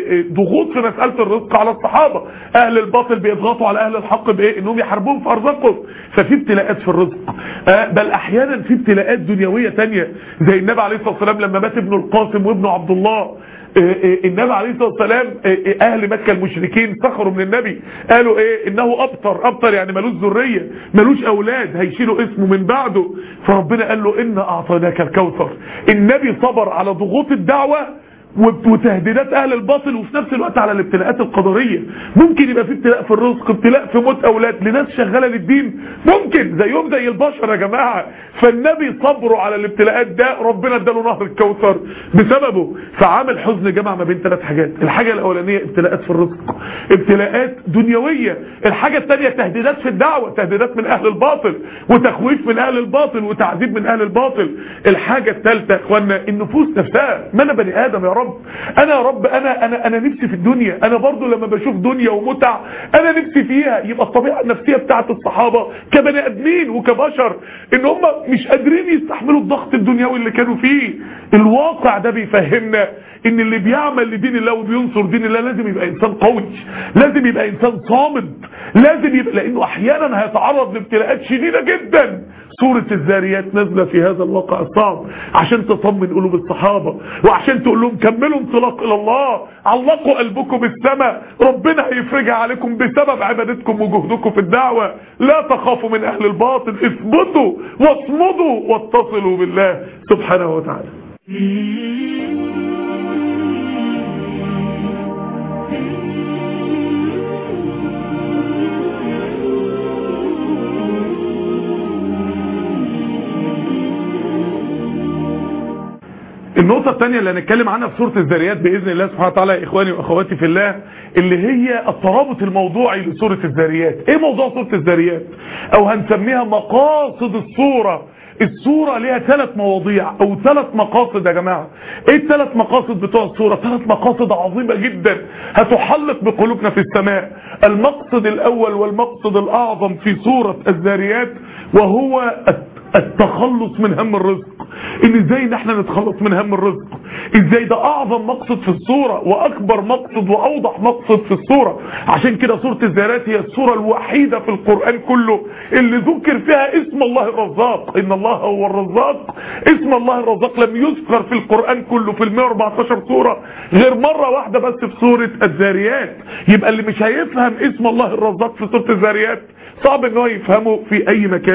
ضغوط في مسألة الرزق على الصحابة، اهل الباطل بيضغطوا على اهل الحق بايه؟ انهم يحاربوهم في ارزاقهم، ففي ابتلاءات في الرزق. بل احيانا في ابتلاءات دنيوية تانية، زي النبي عليه الصلاة والسلام لما مات ابن القاسم وابنه عبد الله، النبي عليه الصلاة والسلام اهل مكة المشركين سخروا من النبي، قالوا ايه؟ انه ابتر يعني ملوش ذرية، ملوش اولاد هيشيلوا اسمه من بعده، فربنا قال له ان اعطيناك الكوثر. النبي صبر على ضغوط الدعوة وتهديدات اهل الباطل، وفي نفس الوقت على الابتلاءات القدرية. ممكن يبقى في ابتلاء في الرزق، ابتلاء في موت اولاد لناس شغالة للدين، ممكن زيهم زي البشر يا جماعة. فالنبي صبره على الابتلاءات ده، ربنا اداله نهر الكوثر بسببه. فعامل حزن جمع ما بين 3 حاجات. الحاجة الاولانية ابتلاءات في الرزق، ابتلاءات دنيوية. الحاجة الثانية تهديدات في الدعوة، تهديدات من اهل الباطل وتخويف من اهل الباطل وتعذيب من اهل الباطل. الحاجة الثالثة يا اخوانا النفوس نفسها. ما انا بني ادم يا رب، انا يا رب انا نفسي في الدنيا، انا برضو لما بشوف دنيا ومتع انا نفسي فيها. يبقى الطبيعة النفسية بتاعت الصحابة كبني ادمين وكبشر ان هم مش قادرين يستحملوا الضغط الدنيوي اللي كانوا فيه. الواقع ده بيفهمنا ان اللي بيعمل لدين الله وبينصر دين الله لازم يبقى انسان قوي، لازم يبقى انسان صامد، لازم يبقى، لانه احيانا هيتعرض لابتلاءات شديدة جدا. سورة الذاريات نازلة في هذا الواقع الصعب عشان تطمن قلوب الصحابة، وعشان تقول لهم كملوا انطلاق الى الله، علقوا قلبكم بالسماء، ربنا هيفرجها عليكم بسبب عبادتكم وجهدكم في الدعوة. لا تخافوا من اهل الباطل، اثبتوا واصمدوا واتصلوا بالله سبحانه وتعالى. النقطة الثانية اللي هنتكلم عنها في سورة الذاريات بإذن الله سبحانه وتعالى يا إخواني وأخواتي في الله، اللي هي الترابط الموضوعي لسورة الذاريات. إيه موضوع سورة الذاريات؟ أو هنسميها مقاصد السورة. السورة ليها 3 مواضيع أو 3 مقاصد يا جماعة. إيه ال3 مقاصد بتوع السورة؟ 3 مقاصد عظيمة جدا هتحلق بقلوبنا في السماء. المقصد الأول والمقصد الأعظم في سورة الذاريات وهو التخلص من هم الرزق. ان ازاي ان احنا نتخلص من هم الرزق، ازاي ده اعظم مقصد في السورة واكبر مقصد واوضح مقصد في السورة. عشان كده سورة الذاريات هي السورة الوحيدة في القرآن كله اللي ذكر فيها اسم الله الرزاق. ان الله هو الرزاق، اسم الله الرزاق لم يذكر في القرآن كله في 114 سورة غير مرة واحدة بس في سورة الذاريات. يبقى اللي مش هيفهم اسم الله الرزاق في سورة الذاريات صعب ان هو يفهمه في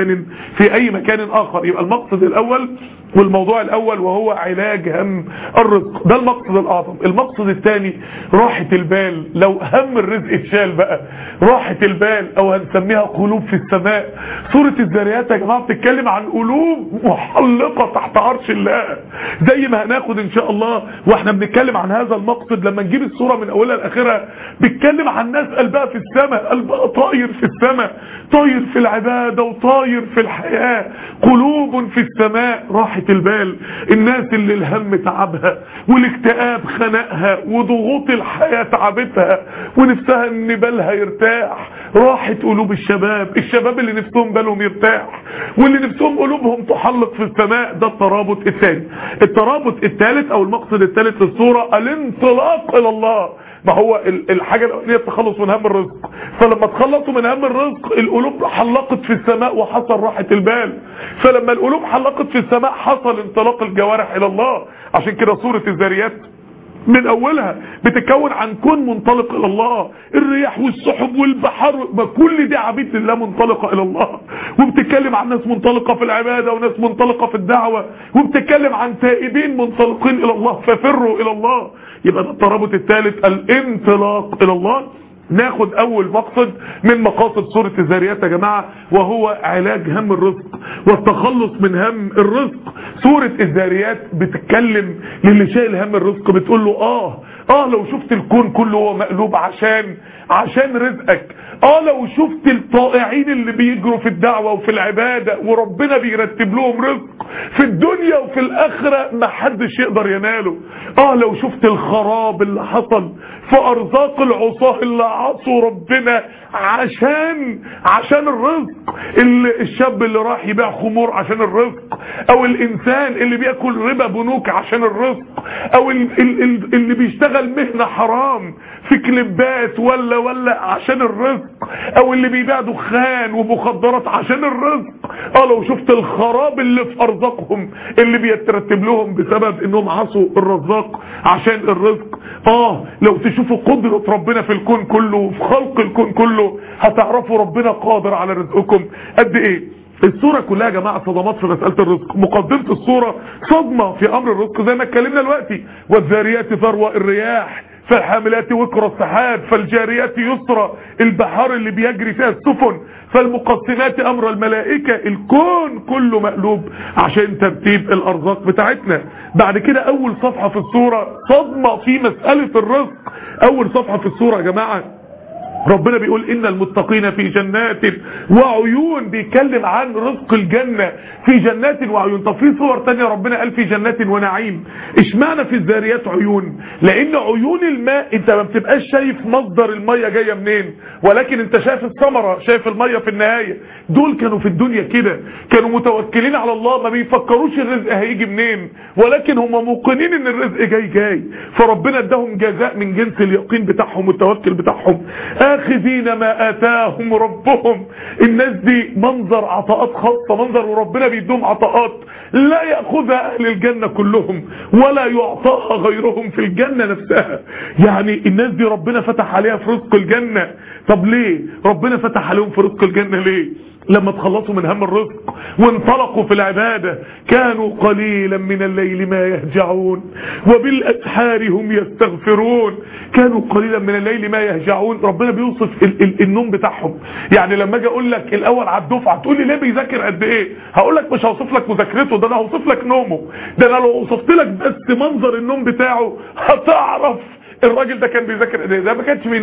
اي مكان اخر. يبقى المقصد الاول والموضوع الاول وهو علاج هم الرزق، ده المقصد الاعظم. المقصد الثاني راحة البال. لو هم الرزق اتشال بقى راحة البال، او هنسميها قلوب في السماء. سورة الذاريات يا جماعة بتتكلم عن قلوب محلقة تحت عرش الله، زي ما هناخد ان شاء الله واحنا بنتكلم عن هذا المقصد. لما نجيب السورة من اولها لاخرها بتتكلم عن ناس قلبها في السماء، قلبها طاير في السماء، طاير في العبادة وطاير في الحياة. قلوب في السماء، راحة البال. الناس اللي الهم تعبها والاكتئاب خنقها وضغوط الحياة تعبتها ونفسها ان بالها يرتاح، راحة قلوب الشباب اللي نفسهم بالهم يرتاح واللي نفسهم قلوبهم تحلق في السماء. ده الترابط الثاني. الترابط الثالث او المقصد الثالث للسورة الانطلاق الى الله. ما هو الحاجة الاولانية التخلص من هم الرزق، فلما تخلصوا من هم الرزق القلوب حلقت في السماء وحصل راحة البال. فلما القلوب حلقت في السماء حصل انطلاق الجوارح الى الله. عشان كده سورة الذاريات من اولها بتتكون عن كون منطلق الى الله، الرياح والسحب والبحر، كل دي عبيد لله منطلقة الى الله. وبتتكلم عن ناس منطلقة في العبادة وناس منطلقة في الدعوة، وبتتكلم عن تائبين منطلقين الى الله ففروا الى الله. يبقى ده الترابط الثالث، الانطلاق الى الله. ناخد اول مقصد من مقاصد سورة الذاريات يا جماعة، وهو علاج هم الرزق والتخلص من هم الرزق. سورة الذاريات بتتكلم للي شايل هم الرزق، بتقول له لو شفت الكون كله هو مقلوب عشان رزقك. لو شفت الطائعين اللي بيجروا في الدعوة وفي العبادة وربنا بيرتب لهم رزق في الدنيا وفي الآخرة محدش يقدر يناله. لو شفت الخراب اللي حصل في أرزاق العصاه اللي عصوا ربنا عشان الرزق، الشاب اللي راح يبيع خمور عشان الرزق، او الانسان اللي بياكل ربا بنوك عشان الرزق، او اللي بيشتغل مهنة حرام في كليبات ولا عشان الرزق، او اللي بيبيع دخان ومخدرات عشان الرزق. لو شفت الخراب اللي في ارزاقهم اللي بيترتب لهم بسبب انهم عصوا الرزاق عشان الرزق. لو تشوفوا قدرة ربنا في الكون كله وفي خلق الكون كله هتعرفوا ربنا قادر على رزقكم قد ايه. الصورة كلها يا جماعة صدمات في مسألة الرزق. مقدمة الصورة صدمة في امر الرزق زي ما اتكلمنا دلوقتي، والذاريات ذروة الرياح، فالحاملات وقر السحاب، فالجاريات يسرى البحار اللي بيجري فيها السفن، فالمقسمات امر الملائكة. الكون كله مقلوب عشان ترتيب الارزاق بتاعتنا. بعد كده اول صفحة في الصورة صدمة في مسألة الرزق. اول صفحة في الصورة يا جماعة ربنا بيقول ان المتقين في جنات وعيون، بيتكلم عن رزق الجنة في جنات وعيون. طب في صور تانية ربنا قال في جنات ونعيم، اشمعنى في الذاريات عيون؟ لان عيون الماء انت ما بتبقاش شايف مصدر المية جاية منين، ولكن انت شايف الثمرة، شايف المية في النهاية. دول كانوا في الدنيا كده، كانوا متوكلين على الله، ما بيفكروش الرزق هيجي منين، ولكن هم موقنين ان الرزق جاي. فربنا اداهم جزاء من جنس اليقين بتاعهم والتوكل بتاعهم. آخذين ما آتاهم ربهم. الناس دي منظر عطاءات خاصة، منظر وربنا بيدوم عطاءات لا يأخذها أهل الجنة كلهم ولا يعطاها غيرهم في الجنة نفسها. يعني الناس دي ربنا فتح عليها في رزق الجنة. طب ليه ربنا فتح عليهم في رزق الجنة؟ ليه؟ لما تخلصوا من هم الرزق وانطلقوا في العبادة كانوا قليلا من الليل ما يهجعون وبالأسحار هم يستغفرون. كانوا قليلا من الليل ما يهجعون. ربنا بيوصف النوم بتاعهم. يعني لما اجي اقول لك الاول على الدفعه تقول لي ليه بيذاكر قد ايه، هقول لك مش هوصف لك مذاكرته، ده انا هوصف لك نومه. ده انا لو وصفت لك بس منظر النوم بتاعه هتعرف الراجل ده كان بيذاكر. ده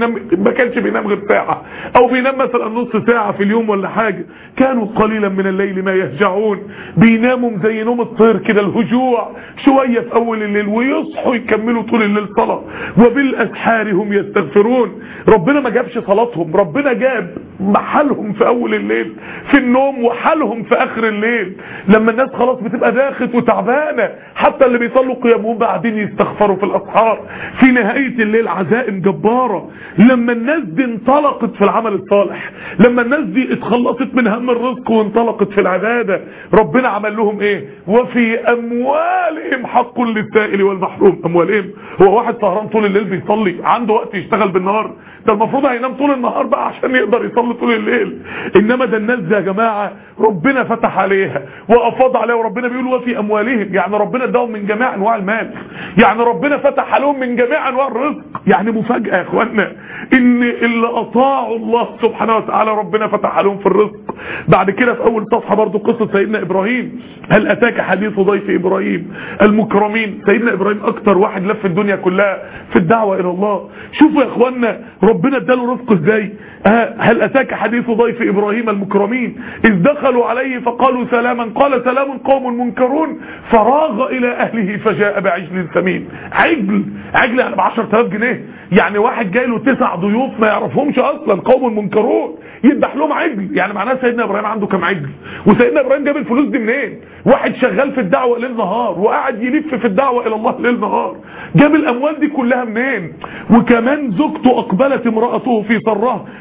ما كانش بينام غير ساعة، او بينام مثلا نص ساعة في اليوم ولا حاجة. كانوا قليلا من الليل ما يهجعون، بيناموا زي نوم الطير كده، الهجوع شوية في اول الليل ويصحوا يكملوا طول الليل صلاة. وبالاسحار هم يستغفرون. ربنا ما جابش صلاتهم، ربنا جاب محلهم في اول الليل في النوم وحالهم في اخر الليل. لما الناس خلاص بتبقى داخت وتعبانة، حتى اللي بيصلوا قيامهم بعدين يستغفروا في الاسحار. في نهاية الليل عزائم جبارة. لما الناس دي انطلقت في العمل الصالح، لما الناس دي اتخلصت من هم الرزق وانطلقت في العبادة، ربنا عمل لهم ايه؟ وفي اموالهم حق للسائل والمحروم. اموالهم، هو واحد سهران طول الليل بيصلي عنده وقت يشتغل بالنهار؟ ده المفروض هينام طول النهار بقى عشان يقدر يصلي طول الليل. انما ده الناس دي يا جماعة ربنا فتح عليها وافاض عليها. وربنا بيقول وفي اموالهم، يعني ربنا اداهم من جميع انواع المال، يعني ربنا فتح عليهم من جميع انواع الرزق. يعني مفاجأة يا اخوانا ان اللي اطاعوا الله سبحانه وتعالى ربنا فتح عليهم في الرزق. بعد كده في اول صفحة برضو قصة سيدنا ابراهيم. هل اتاك حديث ضيف ابراهيم المكرمين؟ سيدنا ابراهيم اكتر واحد لف الدنيا كلها في الدعوة الى الله. شوفوا يا اخوانا ربنا اداله رزقه ازاي. هل اتاك حديث ضيف ابراهيم المكرمين اذ دخلوا عليه فقالوا سلاما قال سلام قوم منكرون فراغ الى اهله فجاء بعجل سمين. عجل يعني ب10,000 جنيه. يعني واحد جاي له 9 ضيوف ما يعرفهمش اصلا، قوم منكرون، يذبح لهم عجل. يعني معناه سيدنا ابراهيم عنده كام عجل؟ وسيدنا ابراهيم جاب الفلوس دي منين؟ واحد شغال في الدعوه ليل نهار وقاعد يلف في الدعوه الى الله ليل نهار، جاب الاموال دي كلها منين؟ وكمان زوجته اقبلت امراته في سرها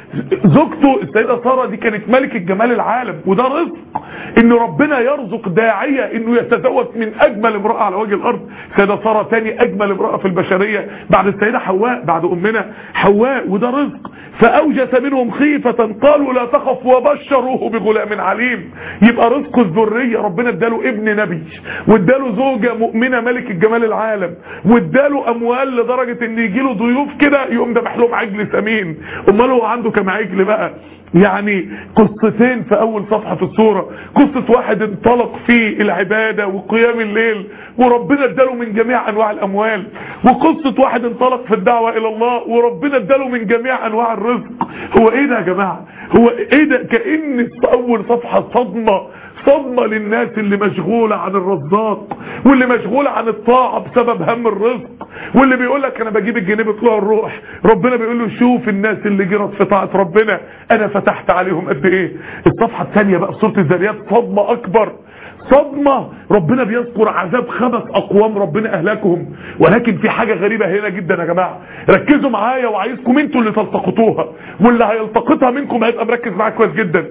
زوجته السيدة سارة دي كانت ملكة جمال العالم، وده رزق ان ربنا يرزق داعية انه يتزوج من اجمل امرأة على وجه الارض. السيدة سارة تاني اجمل امرأة في البشرية بعد السيدة حواء، بعد امنا حواء، وده رزق. فاوجس منهم خيفة قالوا لا تخف وبشروه بغلام عليم. يبقى رزق الذرية، ربنا اداله ابن نبي، واداله زوجة مؤمنة ملك الجمال العالم، واداله اموال لدرجة ان يجيله ضيوف كده يقوم ذبح لهم عجل ثمين. امال هو عنده كم عجل بقى؟ يعني قصتين في اول صفحة في السورة، قصة واحد انطلق في العبادة وقيام الليل وربنا اداله من جميع انواع الاموال، وقصة واحد انطلق في الدعوة الى الله وربنا اداله من جميع انواع الرزق. هو ايه ده يا جماعة؟ هو ايه ده؟ كأن في اول صفحة صدمة للناس اللي مشغولة عن الرزاق، واللي مشغولة عن الطاعة بسبب هم الرزق، واللي بيقول لك انا بجيب الجنيه بطلوع الروح. ربنا بيقول له شوف الناس اللي جرت في طاعة ربنا انا فتحت عليهم قد ايه. الصفحة الثانية بقى في سورة الذاريات صدمة اكبر، صدمة. ربنا بيذكر عذاب 5 اقوام ربنا اهلكهم، ولكن في حاجة غريبة هنا جدا يا جماعة، ركزوا معايا وعايزكم انتوا اللي تلتقطوها، واللي هيلتقطها منكم هيبقى مركز معاك كويس جدا.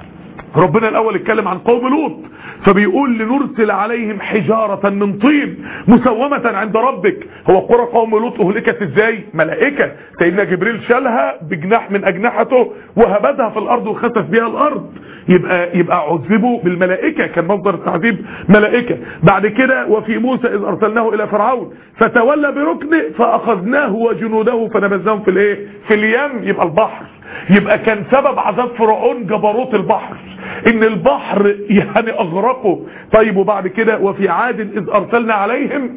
ربنا الاول اتكلم عن قوم لوط، فبيقول لنرسل عليهم حجارة من طين مسومة عند ربك. هو قرى قوم لوط اهلكت ازاي؟ ملائكة، سيدنا جبريل شالها بجناح من اجنحته وهبدها في الارض وخسف بها الارض. يبقى عذبوا بالملائكة، كان مصدر التعذيب ملائكة. بعد كده وفي موسى اذ ارسلناه الى فرعون فتولى بركنه فاخذناه وجنوده فنبذناهم في الايه؟ في اليم، يبقى البحر. يبقى كان سبب عذاب فرعون جبروت البحر، ان البحر يعني اغرقه. طيب وبعد كده وفي عاد اذ ارسلنا عليهم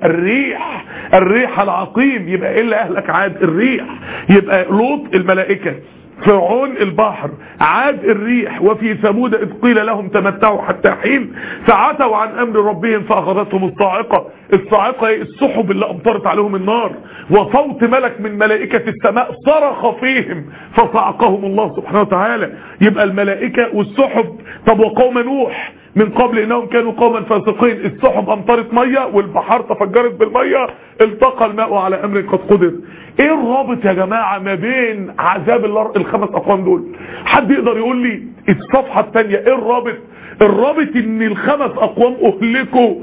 الريح العقيم. يبقى ايه اللي اهلك عاد؟ الريح. يبقى لوط الملائكة، فرعون البحر، عاد الريح. وفي ثمود اذ قيل لهم تمتعوا حتى حين فعتوا عن امر ربهم فاخذتهم الصاعقه. الصاعقه هي السحب اللي امطرت عليهم النار، وصوت ملك من ملائكه السماء صرخ فيهم فصعقهم الله سبحانه وتعالى. يبقى الملائكه والسحب. طب وقوم نوح من قبل انهم كانوا قوما فاسقين، السحب امطرت ميه والبحار تفجرت بالميه، التقى الماء على امر قد قدر. ايه الرابط يا جماعة ما بين عذاب ال5 اقوام دول؟ حد يقدر يقول لي الصفحة الثانية ايه الرابط؟ الرابط ان ال5 اقوام اهلكوا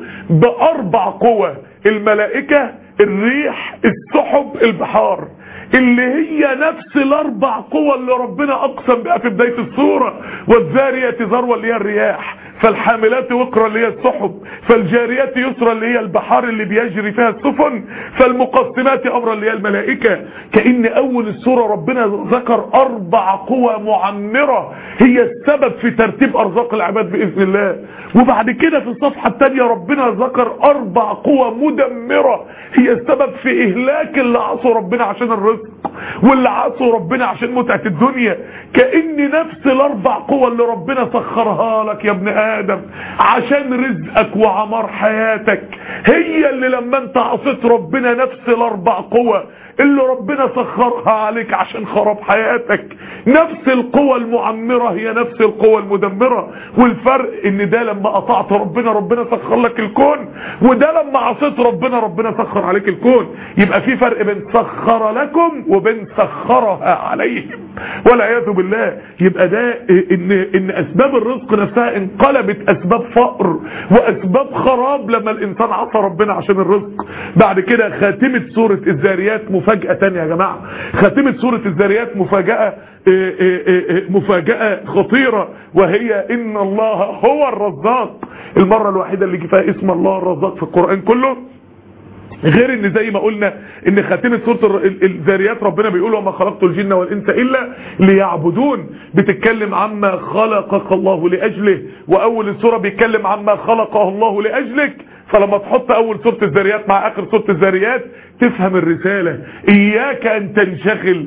ب4 قوى، الملائكة، الريح، السحب، البحار، اللي هي نفس ال4 قوى اللي ربنا اقسم بها في بداية السورة. والذاريات ذروة اللي هي الرياح، فالحاملات وقرا اللي هي السحب، فالجاريات يسرا اللي هي البحار اللي بيجري فيها السفن، فالمقسمات امرا اللي هي الملائكة. كأن اول السورة ربنا ذكر 4 قوى معمرة هي السبب في ترتيب ارزاق العباد باذن الله. وبعد كده في الصفحة الثانية ربنا ذكر 4 قوى مدمرة هي السبب في اهلاك اللي عصوا ربنا عشان الرزق، واللي عصوا ربنا عشان متعة الدنيا. كأن نفس ال4 قوى اللي ربنا سخرها لك يا ابن آدم عشان رزقك وعمار حياتك، هي اللي لما انت عصيت ربنا نفس ال4 قوى اللي ربنا سخرها عليك عشان خراب حياتك. نفس القوى المعمرة هي نفس القوى المدمرة، والفرق ان ده لما قطعت ربنا سخر لك الكون، وده لما عصيت ربنا سخر عليك الكون. يبقى في فرق بين سخر لكم وبين سخرها عليهم والعياذ بالله. يبقى ده ان اسباب الرزق نفسها انقلبت اسباب فقر واسباب خراب لما الانسان عصى ربنا عشان الرزق. بعد كده خاتمة سورة الذاريات مفاجأة تانية يا جماعة. خاتمة سورة الذاريات مفاجأة خطيرة، وهي ان الله هو الرزاق. المرة الوحيدة اللي جه فيها اسم الله الرزاق في القرآن كله، غير ان زي ما قلنا ان خاتمة سورة الذاريات ربنا بيقول وما خلقت الجن والانس الا ليعبدون، بتتكلم عما خلقك الله لاجله، واول السورة بيتكلم عما خلقه الله لاجلك. فلما تحط اول سورة الذاريات مع اخر سورة الذاريات تفهم الرسالة. اياك ان تنشغل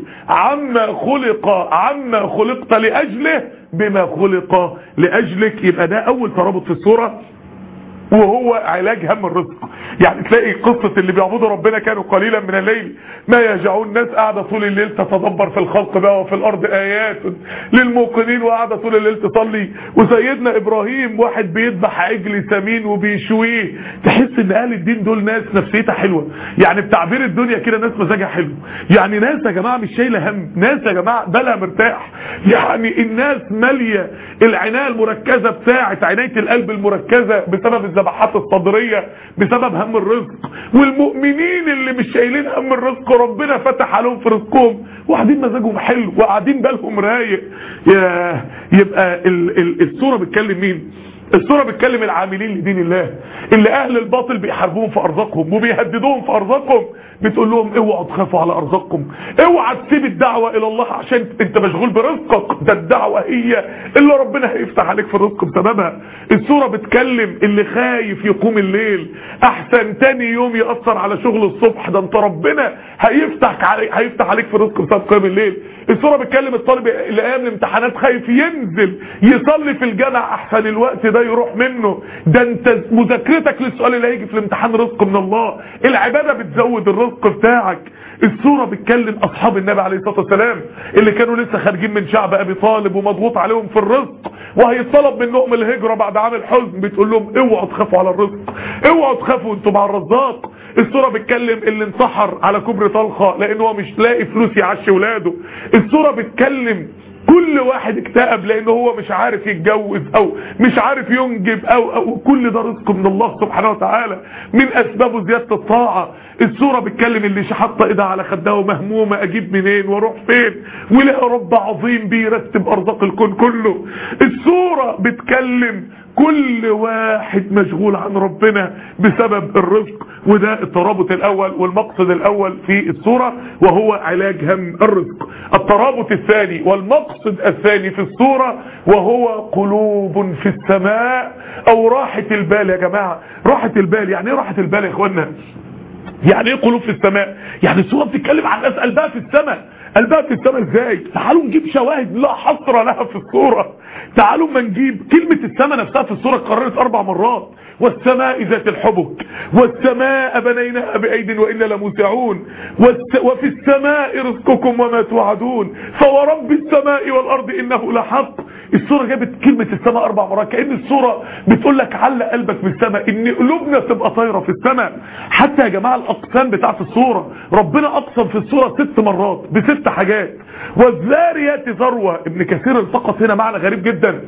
عما خلقت لاجله بما خلق لاجلك. يبقى ده اول ترابط في السورة. وهو علاج هم الرزق. يعني تلاقي قصة اللي بيعبدوا ربنا كانوا قليلا من الليل ما يهجعون، ناس قاعدة طول الليل تتدبر في الخلق بقى وفي الارض ايات للموقنين، وقاعدة طول الليل تصلي. وسيدنا ابراهيم واحد بيذبح عجل سمين وبيشويه. تحس ان اهل الدين دول ناس نفسيتها حلوة، يعني بتعبير الدنيا كده ناس مزاجها حلو، يعني ناس يا جماعة مش شايلة هم، ناس يا جماعة بالها مرتاح. يعني الناس مالية العناية المركزة بتاعة عناية القلب المركزة بسبب الذبحات الصدرية، بسبب هم الرزق. والمؤمنين اللي مش شايلين هم الرزق ربنا فتح عليهم في رزقهم، وقاعدين مزاجهم حلو وقاعدين بالهم رايق. يبقى السورة بتكلم مين؟ السورة بتكلم العاملين لدين الله، اللي اهل الباطل بيحاربوهم في ارزاقهم وبيهددوهم في ارزاقهم. بتقول لهم اوعوا تخافوا على ارزاقكم، اوعى تسيب الدعوة الى الله عشان انت مشغول برزقك، ده الدعوة هي اللي ربنا هيفتح عليك في الرزق بسببها. السورة بتكلم اللي خايف يقوم الليل احسن تاني يوم يأثر على شغل الصبح، ده انت ربنا هيفتح عليك في الرزق بسبب قيام الليل. السورة بتكلم الطالب اللي ايام الامتحانات خايف ينزل يصلي في الجامع احسن الوقت ده يروح منه، ده انت مذاكرتك للسؤال اللي هيجي في الامتحان رزق من الله، العبادة بتزود الرزق بتاعك. السورة بتكلم اصحاب النبي عليه الصلاة والسلام اللي كانوا لسه خارجين من شعب ابي طالب ومضغوط عليهم في الرزق وهيطلب منهم الهجرة بعد عام الحزن. بتقول لهم اوعوا تخافوا على الرزق، اوعوا تخافوا انتوا مع الرزاق. السورة بتكلم اللي انتحر على كبر طلخة لانه هو مش لاقي فلوس يعشي ولاده. السورة بتكلم كل واحد اكتئب لانه هو مش عارف يتجوز او مش عارف ينجب او كل ده رزق من الله سبحانه وتعالى، من اسبابه زيادة الطاعة. السورة بتكلم اللي حاطه ايدها على خدها ومهمومة اجيب منين واروح فين، ولها رب عظيم بيرتب ارزاق الكون كله. السورة بتكلم كل واحد مشغول عن ربنا بسبب الرزق، وده الترابط الاول والمقصد الاول في السورة وهو علاج هم الرزق. الترابط الثاني والمقصد الثاني في السورة وهو قلوب في السماء او راحة البال. يا جماعة راحة البال يعني ايه راحة البال يا اخوانا؟ يعني ايه قلوب في السماء؟ يعني السورة بتتكلم عن ناس قلبها في السماء. قلبها في السماء ازاي؟ تعالوا نجيب شواهد لا حصر لها في السورة. تعالوا ما نجيب كلمة السماء نفسها في السورة اتكررت 4 مرات. والسماء ذات الحبك، والسماء بنيناها بأيد وإنا لموسعون، وفي السماء رزقكم وما توعدون، فورب السماء والأرض إنه لحق. السورة جابت كلمة السماء 4 مرات، كأن السورة بتقول لك علق قلبك بالسماء، ان قلوبنا تبقى طايرة في السماء. حتى يا جماعة الأقسام بتاعت السورة ربنا أقسم في السورة 6 مرات ب6 حاجات. والذاريات ذروة. ابن كثير التقط هنا معنى غريب جدا.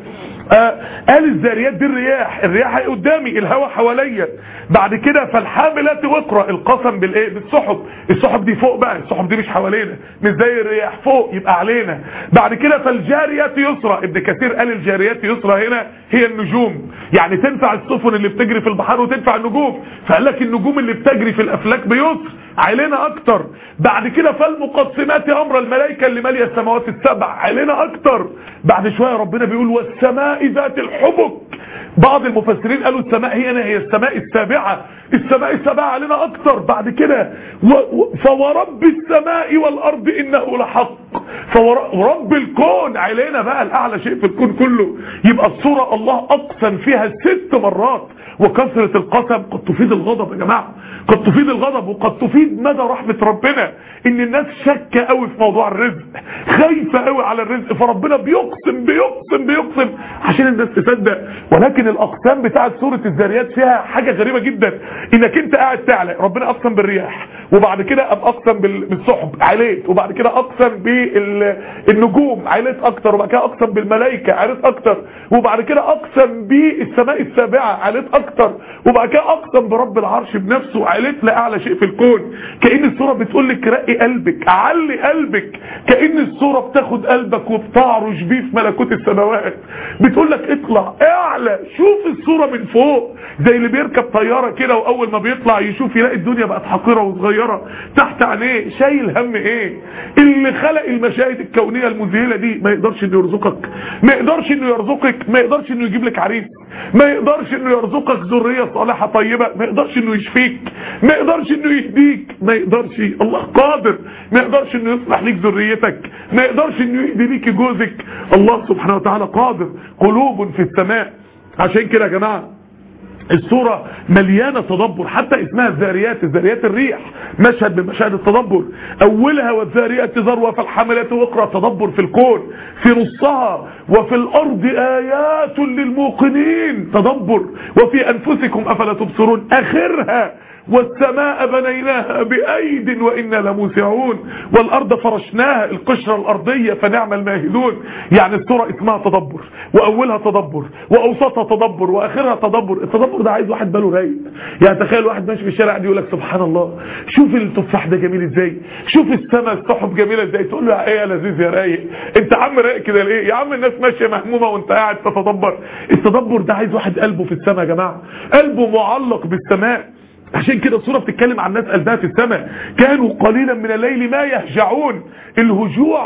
قال الذاريات دي الرياح قدامي، الهواء حواليا. بعد كده فالحاملات وقرا، القسم بالايه؟ بالسحب. السحب دي فوق بقى، السحب دي مش حوالينا، مش زي الرياح، فوق يبقى علينا. بعد كده فالجاريات يسرى. ابن كثير قال الجاريات يسرى هنا هي النجوم، يعني تنفع السفن اللي بتجري في البحر وتنفع النجوم، فقال لك النجوم اللي بتجري في الافلاك بيسر علينا اكتر. بعد كده فالمقسمات امر، الملائكه اللي ماليه السماوات ال7 علينا اكتر. بعد شويه ربنا بيقول والسماء ذات الحبك. بعض المفسرين قالوا السماء هي السماء السابعة، السماء السابعة علينا اكتر. بعد كده فورب السماء والارض انه لحق، فورب الكون علينا بقى الاعلى شيء في الكون كله. يبقى السورة الله اقسم فيها 6 مرات. وكثرة القسم قد تفيد الغضب يا جماعة، قد تفيد الغضب وقد تفيد مدى رحمة ربنا. ان الناس شاكة قوي في موضوع الرزق، خايفة قوي على الرزق، فربنا بيقسم بيقسم بيقسم عشان الناس تصدق. ولكن الاقسام بتاعت سورة الذاريات فيها حاجة غريبة جدا، انك انت قاعد تعلى ربنا اقسم بالرياح، وبعد كده اقسم بالسحب عليت، وبعد كده اقسم بالنجوم عليت اكتر، وبعد كده اقسم بالملائكة عليت اكتر، وبعد كده اقسم بالسماء السابعة عليت اكتر، وبعد كده اقسم برب العرش بنفسه عليت لاعلى شيء في الكون. كأن السورة بتقول لك رقي قلبك، علي قلبك. كأن السورة بتاخد قلبك وبتعرج بيه في ملكوت السماوات، بتقول لك اطلع اعلى، شوف السورة من فوق زي اللي بيركب طيارة كده، واول ما بيطلع يشوف يلاقي الدنيا بقت حقيرة وصغيرة تحت عينيه. شايل هم ايه؟ اللي خلق المشاهد الكونية المذهلة دي ما يقدرش انه يرزقك، ما يقدرش انه يرزقك، ما يقدرش انه يجيب لك عريس، ما يقدرش انه يرزقك ذرية صالحة طيبة، ما يقدرش انه يشفيك، ما يقدرش انه يهديك، ما يقدرش. الله قادر، ما يقدرش انه يصلح ليك ذريتك، ما يقدرش انه يهدي ليك جوزك. الله سبحانه وتعالى قادر. قلوب في السماء. عشان كده يا جماعة السورة مليانة تدبر، حتى اسمها الذاريات، الذاريات الريح، مشهد من مشاهد التدبر. اولها والذاريات ذروة فالحاملات وقرا، تدبر في الكون. في نصها وفي الارض ايات للموقنين، تدبر. وفي انفسكم افلا تبصرون. اخرها والسماء بنيناها بأيد وإنا لموسعون والأرض فرشناها، القشرة الأرضية فنعم الماهدون. يعني السورة اسمها تدبر، وأولها تدبر، وأوسطها تدبر، وآخرها تدبر. التدبر ده عايز واحد باله رايق. يعني تخيل واحد ماشي في الشارع دي يقول لك سبحان الله، شوف التفاح ده جميل ازاي، شوف السماء السحب جميلة ازاي، تقول له ايه يا لذيذ يا رايق، انت عم رايق كده ليه يا عم؟ الناس ماشية مهمومة وانت قاعد تتدبر. التدبر ده عايز واحد قلبه في السماء يا جماعة، قلبه معلق بالسماء. عشان كده السورة بتتكلم عن ناس قلبها في السماء. كانوا قليلا من الليل ما يهجعون. الهجوع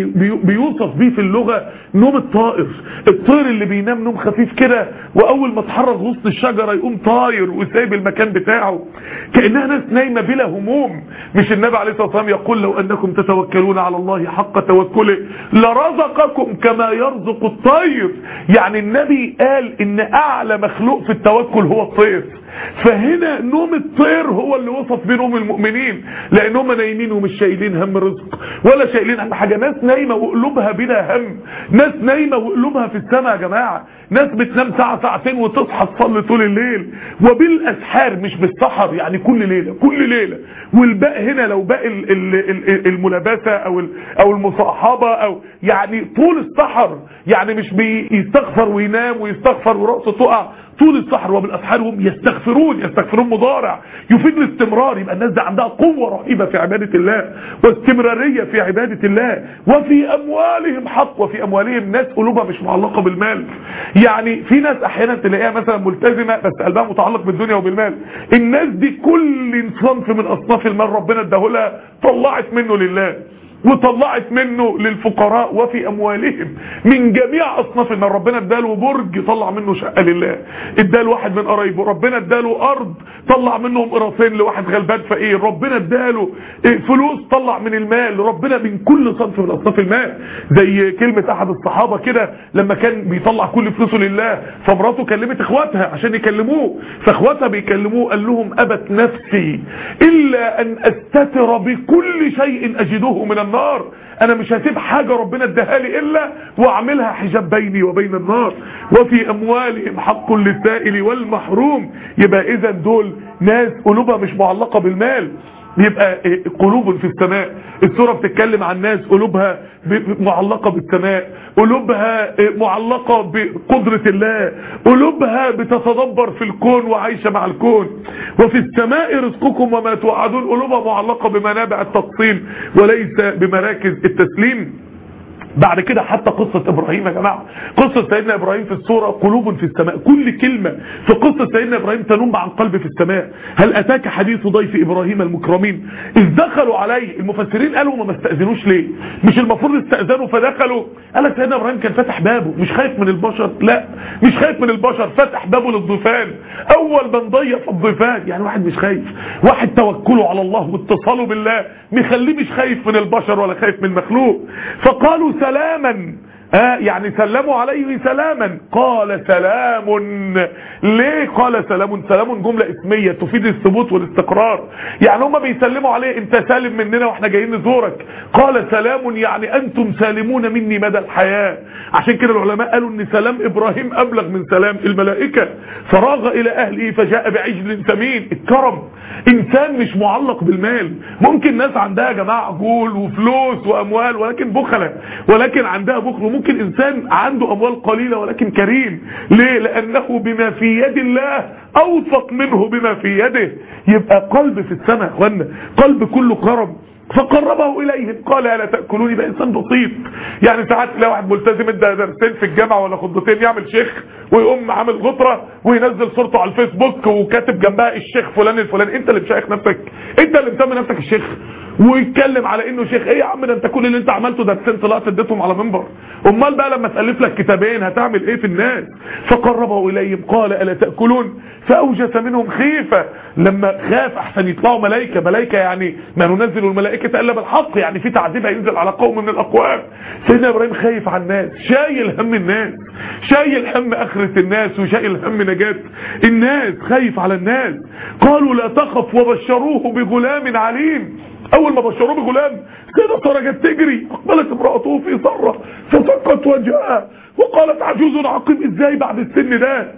بيوصف بيه في اللغة نوم الطائر، الطير اللي بينام نوم خفيف كده، واول ما تحرك غصن الشجرة يقوم طاير وسايب المكان بتاعه، كأنها ناس نايمة بلا هموم. مش النبي عليه الصلاة والسلام يقول لو انكم تتوكلون على الله حق توكله لرزقكم كما يرزق الطير؟ يعني النبي قال ان اعلى مخلوق في التوكل هو الطير. فهنا نوم الطير هو اللي وصف بيه نوم المؤمنين، لانهم نايمين ومش شايلين هم رزق ولا شايلين هم حاجه. ناس نايمه وقلوبها بلا هم، ناس نايمه وقلوبها في السماء يا جماعه. ناس بتنام ساعه ساعتين وتصحى تصلي طول الليل، وبالاسحار مش بالسحر، يعني كل ليله كل ليله. والباقي هنا لو باقي الملابسه او المصاحبه، او يعني طول السحر، يعني مش بيستغفر وينام ويستغفر وراسه تقع طول السحر. وبالاسحار هم يستغفرون مضارع يفيد الاستمرار. يبقى الناس دي عندها قوة رهيبة في عبادة الله واستمرارية في عبادة الله. وفي اموالهم حق، وفي اموالهم ناس قلوبها مش معلقة بالمال. يعني في ناس احيانا تلاقيها مثلا ملتزمة بس قلبها متعلق بالدنيا وبالمال. الناس دي كل صنف من اصناف المال ربنا اداهولها طلعت منه لله وطلعت منه للفقراء. وفي اموالهم من جميع اصناف المال. ربنا اداله برج طلع منه شقه لله، اداله واحد من قرايبه، ربنا اداله ارض طلع منهم قراصين لواحد غلبان فقير، ربنا اداله فلوس طلع من المال، ربنا من كل صنف من اصناف المال. زي كلمه احد الصحابه كده لما كان بيطلع كل فلوسه لله، فمراته كلمت اخواتها عشان يكلموه، فاخواتها بيكلموه قال لهم ابت نفسي الا ان استتر بكل شيء اجده من النار. انا مش هسيب حاجة ربنا اداها لي الا واعملها حجاب بيني وبين النار. وفي اموالهم حق للسائل والمحروم. يبقى اذا دول ناس قلوبها مش معلقة بالمال، يبقى قلوب في السماء. السورة بتتكلم عن ناس قلوبها معلقة بالسماء، قلوبها معلقة بقدرة الله، قلوبها بتتدبر في الكون وعايشة مع الكون. وفي السماء رزقكم وما توعدون، قلوبها معلقة بمنابع التقسيم وليس بمراكز التسليم. بعد كده حتى قصة ابراهيم يا جماعة، قصة سيدنا ابراهيم في السورة قلوب في السماء. كل كلمة في قصة سيدنا ابراهيم تنم عن قلب في السماء. هل اتاك حديث ضيف ابراهيم المكرمين اذ دخلوا عليه؟ المفسرين قالوا ما استأذنوش ليه؟ مش المفروض استأذنوا فدخلوا؟ قال لك سيدنا ابراهيم كان فتح بابه، مش خايف من البشر. لا مش خايف من البشر، فتح بابه للضيفان. اول من ضيف الضيفان يعني واحد مش خايف، واحد توكله على الله واتصاله بالله مخليه مش خايف من البشر ولا خايف من مخلوق. فقالوا سلاما، يعني سلموا عليه سلاما. قال سلام. ليه قال سلام؟ سلام جملة اسمية تفيد الثبوت والاستقرار. يعني هم بيسلموا عليه انت سالم مننا واحنا جايين نزورك. قال سلام يعني انتم سالمون مني مدى الحياة. عشان كده العلماء قالوا ان سلام ابراهيم ابلغ من سلام الملائكة. فراغ الى اهله فجاء بعجل سمين. الكرم، انسان مش معلق بالمال. ممكن ناس عندها يا جماعة عجول وفلوس واموال ولكن بخلة، ولكن عندها بخل. ممكن انسان عنده اموال قليلة ولكن كريم. ليه؟ لانه بما في يد الله اوثق منه بما في يده. يبقى قلب في السماء يا اخوانا، قلب كله كرم. فقربه اليهم قال الا تاكلون. يبقى انسان بسيط. يعني ساعات تلاقي واحد ملتزم ادى درسين في الجامعه ولا خطبتين يعمل شيخ ويقوم عامل غطره وينزل صورته على الفيسبوك وكاتب جنبها الشيخ فلان الفلاني. انت اللي مشايخ نفسك، انت اللي مسمي نفسك الشيخ ويتكلم على انه شيخ. ايه يا عم ده انت كل اللي انت عملته درسين طلعت اديتهم على منبر. امال بقى لما تالف لك كتابين هتعمل ايه في الناس؟ فقربه اليهم قال الا تاكلون فاوجس منهم خيفه. لما خاف احسن يطلعوا ملائكه. ملائكه يعني ما ننزل الملائكه الملائكة الا بالحق، يعني في تعذيب هينزل على قوم من الاقوام. سيدنا ابراهيم خايف على الناس، شايل هم الناس، شايل هم اخرة الناس، وشايل هم نجاة الناس، خايف على الناس. قالوا لا تخف وبشروه بغلام عليم. اول ما بشروه بغلام سيدة سارة جت تجري، اقبلت امرأته في سرة فسقت وجهها وقالت عجوز عقيم، ازاي بعد السن ده؟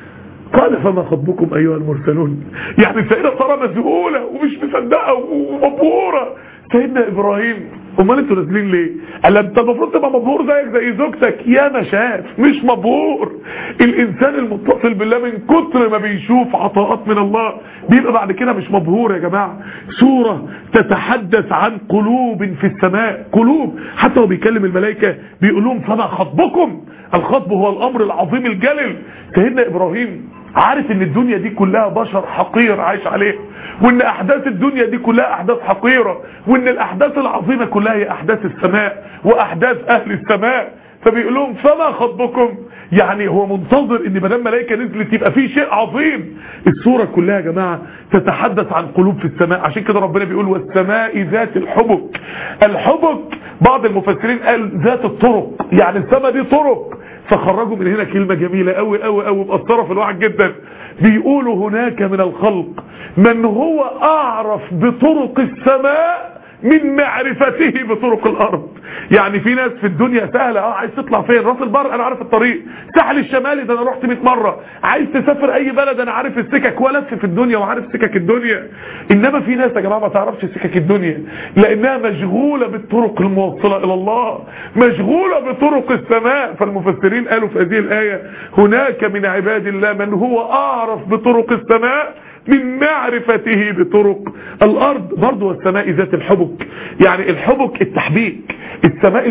قال فما خطبكم ايها المرسلون. يعني السيدة سارة مذهولة ومش مصدقة ومبهورة. سيدنا ابراهيم امال انتوا نازلين ليه؟ قال انت المفروض تبقى مبهور زيك زي زوجتك. يا ما شاف مش مبهور. الانسان المتصل بالله من كتر ما بيشوف عطاءات من الله بيبقى بعد كده مش مبهور. يا جماعه سوره تتحدث عن قلوب في السماء، قلوب. حتى هو بيكلم الملائكه بيقول لهم فما خطبكم. الخطب هو الامر العظيم الجلل. سيدنا ابراهيم عارف ان الدنيا دي كلها بشر حقير عايش عليه، وان احداث الدنيا دي كلها احداث حقيرة، وان الاحداث العظيمة كلها هي احداث السماء واحداث اهل السماء. فبيقول لهم فما خطبكم، يعني هو منتظر ان مدام ملائكة نزلت يبقى في شيء عظيم. السورة كلها يا جماعة تتحدث عن قلوب في السماء. عشان كده ربنا بيقول والسماء ذات الحبك. الحبك بعض المفسرين قال ذات الطرق، يعني السماء دي طرق. فخرجوا من هنا كلمة جميلة قوي قوي قوي مأثرة في الواحد جدا. بيقولوا هناك من الخلق من هو أعرف بطرق السماء من معرفته بطرق الأرض. يعني في ناس في الدنيا سهلة، عايز تطلع فين؟ راس البر انا عارف الطريق، الساحل الشمالي ده انا رحت 100 مرة، عايز تسافر اي بلد انا عارف السكك ولف في الدنيا وعارف سكك الدنيا. انما في ناس يا جماعة ما تعرفش سكك الدنيا لانها مشغولة بالطرق الموصلة الى الله، مشغولة بطرق السماء. فالمفسرين قالوا في هذه الآية هناك من عباد الله من هو اعرف بطرق السماء من معرفته بطرق الارض. برضو والسماء ذات الحبك، يعني الحبك التحبيك، السماء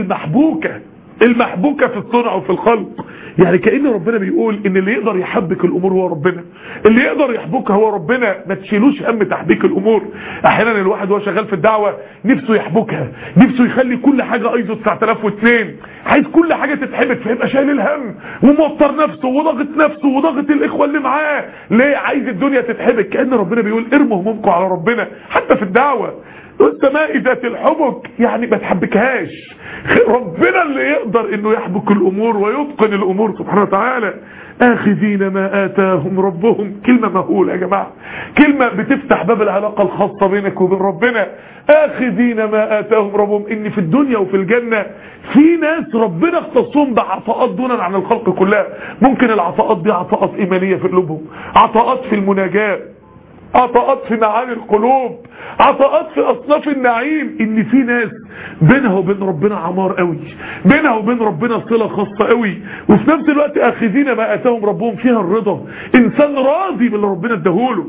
المحبوكة في الصنع وفي الخلق. يعني كأن ربنا بيقول ان اللي يقدر يحبك الامور هو ربنا، اللي يقدر يحبكها هو ربنا. ما تشيلوش هم تحبيك الامور. احيانا الواحد وهو شغال في الدعوة نفسه يحبكها، نفسه يخلي كل حاجة ايزو 9002، عايز كل حاجة تتحبك، فيبقى شايل الهم وموتر نفسه وضغط نفسه وضغط الاخوة اللي معاه. ليه عايز الدنيا تتحبك؟ كأن ربنا بيقول ارموا همومكم على ربنا حتى في الدعوة. والسماء ذات الحبك، يعني ما تحبكهاش. ربنا اللي يقدر انه يحبك الامور ويتقن الامور سبحانه وتعالى. اخذين ما اتاهم ربهم، كلمة مهولة يا جماعة، كلمة بتفتح باب العلاقة الخاصة بينك وبين ربنا. اخذين ما اتاهم ربهم، ان في الدنيا وفي الجنة في ناس ربنا اختصهم بعطاءات دونا عن الخلق كلها. ممكن العطاءات دي عطاءات ايمانية في قلوبهم، عطاءات في المناجاة، عطاءات في معاني القلوب، عطاءات في اصناف النعيم. ان في ناس بينها وبين ربنا عمار قوي، بينها وبين ربنا صلة خاصة قوي، وفي نفس الوقت اخذين ما اتاهم ربهم، فيها الرضا، انسان راضي باللي ربنا اداهوله.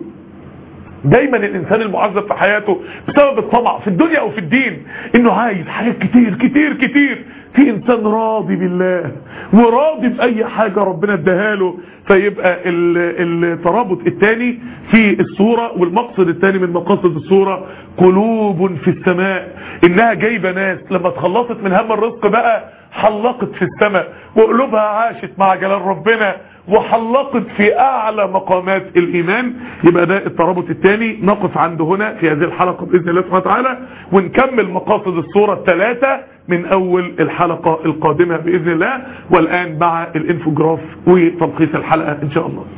دايما الانسان المعذب في حياته بسبب الطمع في الدنيا او في الدين انه عايز حاجات كتير كتير كتير. في انسان راضي بالله وراضي باي حاجة ربنا اداها له. فيبقى الترابط الثاني في الصورة والمقصد الثاني من مقاصد الصورة قلوب في السماء، انها جايبة ناس لما اتخلصت من هم الرزق بقى حلقت في السماء وقلوبها عاشت مع جلال ربنا وحلقت في اعلى مقامات الايمان. يبقى ده الترابط الثاني. نقف عنده هنا في هذه الحلقة باذن الله سبحانه وتعالى، ونكمل مقاصد الصورة الثلاثة من اول الحلقة القادمة باذن الله. والان مع الانفوجراف وتلخيص الحلقة ان شاء الله.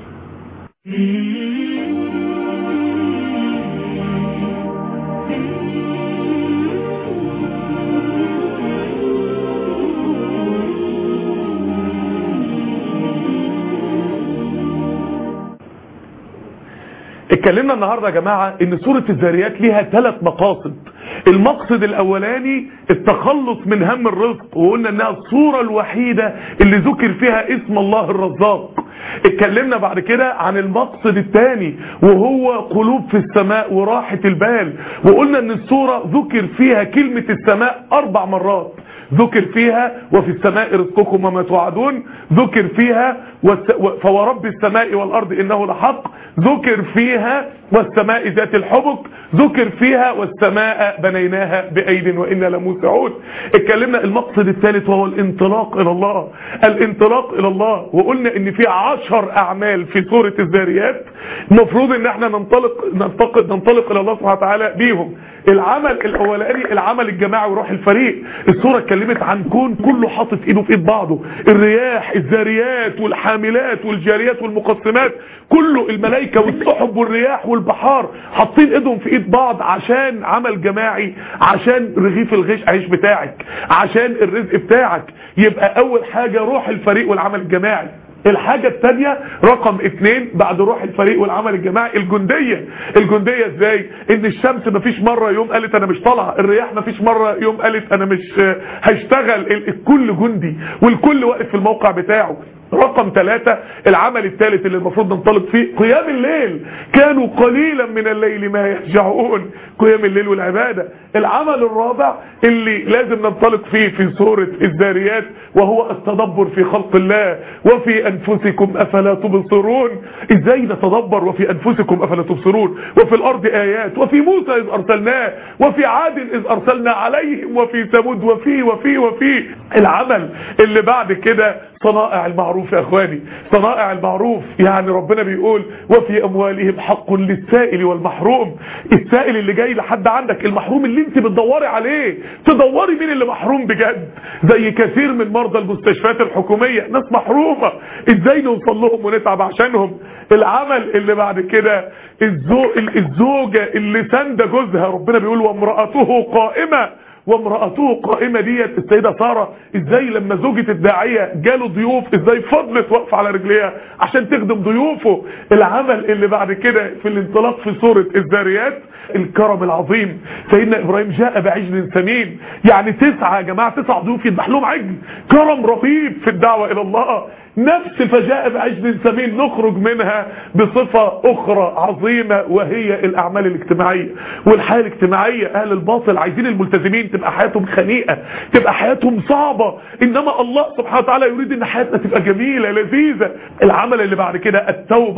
اتكلمنا النهاردة يا جماعة ان سورة الذاريات ليها 3 مقاصد. المقصد الاولاني التخلص من هم الرزق، وقلنا انها الصورة الوحيدة اللي ذكر فيها اسم الله الرزاق. اتكلمنا بعد كده عن المقصد الثاني وهو قلوب في السماء وراحة البال، وقلنا ان الصورة ذكر فيها كلمة السماء 4 مرات. ذكر فيها وفي السماء رزقكم وما توعدون، ذكر فيها فورب السماء والأرض إنه لحق، ذكر فيها والسماء ذات الحبك ذكر فيها والسماء بنيناها بأيد وإنا لموسعون. اتكلمنا المقصد الثالث وهو الانطلاق إلى الله، الانطلاق إلى الله، وقلنا ان في 10 أعمال في سورة الذاريات المفروض ان احنا ننطلق إلى الله سبحانه وتعالى بيهم. العمل الاولاني العمل الجماعي وروح الفريق. السورة اتكلمت عن كون كله حاطط ايده في ايد بعضه، الرياح، الذاريات والحاملات والجاريات والمقسمات، كله الملائكة والسحب والرياح والبحار حاطين ايدهم في ايد بعض عشان عمل جماعي، عشان رغيف العيش بتاعك، عشان الرزق بتاعك. يبقى اول حاجة روح الفريق والعمل الجماعي. الحاجة الثانية رقم 2 بعد روح الفريق والعمل الجماعي الجندية. الجندية ازاي؟ ان الشمس مفيش مرة يوم قالت انا مش طالعة، الرياح مفيش مرة يوم قالت انا مش هشتغل، الكل جندي والكل واقف في الموقع بتاعه. رقم 3 العمل الثالث اللي المفروض ننطلق فيه قيام الليل، كانوا قليلا من الليل ما يهجعون، قيام الليل والعبادة. العمل الرابع اللي لازم ننطلق فيه في سورة الذاريات وهو التدبر في خلق الله وفي أنفسكم أفلا تبصرون. ازاي نتدبر وفي أنفسكم أفلا تبصرون، وفي الأرض آيات، وفي موسى إذ أرسلناه، وفي عاد إذ أرسلنا عليهم، وفي ثمود، وفي العمل اللي بعد كده صنائع المعروف. يا اخواني صنائع المعروف يعني ربنا بيقول وفي اموالهم حق للسائل والمحروم. السائل اللي جاي لحد عندك، المحروم اللي انت بتدوري عليه، تدوري مين اللي محروم بجد. زي كثير من مرضى المستشفيات الحكومية ناس محرومة، ازاي نوصل لهم ونتعب عشانهم. العمل اللي بعد كده الزوجة اللي ساندة جوزها، ربنا بيقول وامرأته قائمة ديت السيدة سارة، ازاي لما زوجة الداعية جاله ضيوف ازاي فضلت واقفة على رجليها عشان تخدم ضيوفه. العمل اللي بعد كده في الانطلاق في سورة الذاريات الكرم العظيم. سيدنا ابراهيم جاء بعجل سمين، يعني 9 يا جماعة 9 ضيوف يذبح لهم عجل، كرم رهيب في الدعوة الى الله. نفس فجاء بعجل سمين نخرج منها بصفة اخرى عظيمة وهي الاعمال الاجتماعية والحياة الاجتماعية. اهل الباطل عايزين الملتزمين تبقى حياتهم خنيقة، تبقى حياتهم صعبة، انما الله سبحانه وتعالى يريد ان حياتنا تبقى جميلة لذيذة. العمل اللي بعد كده التوبة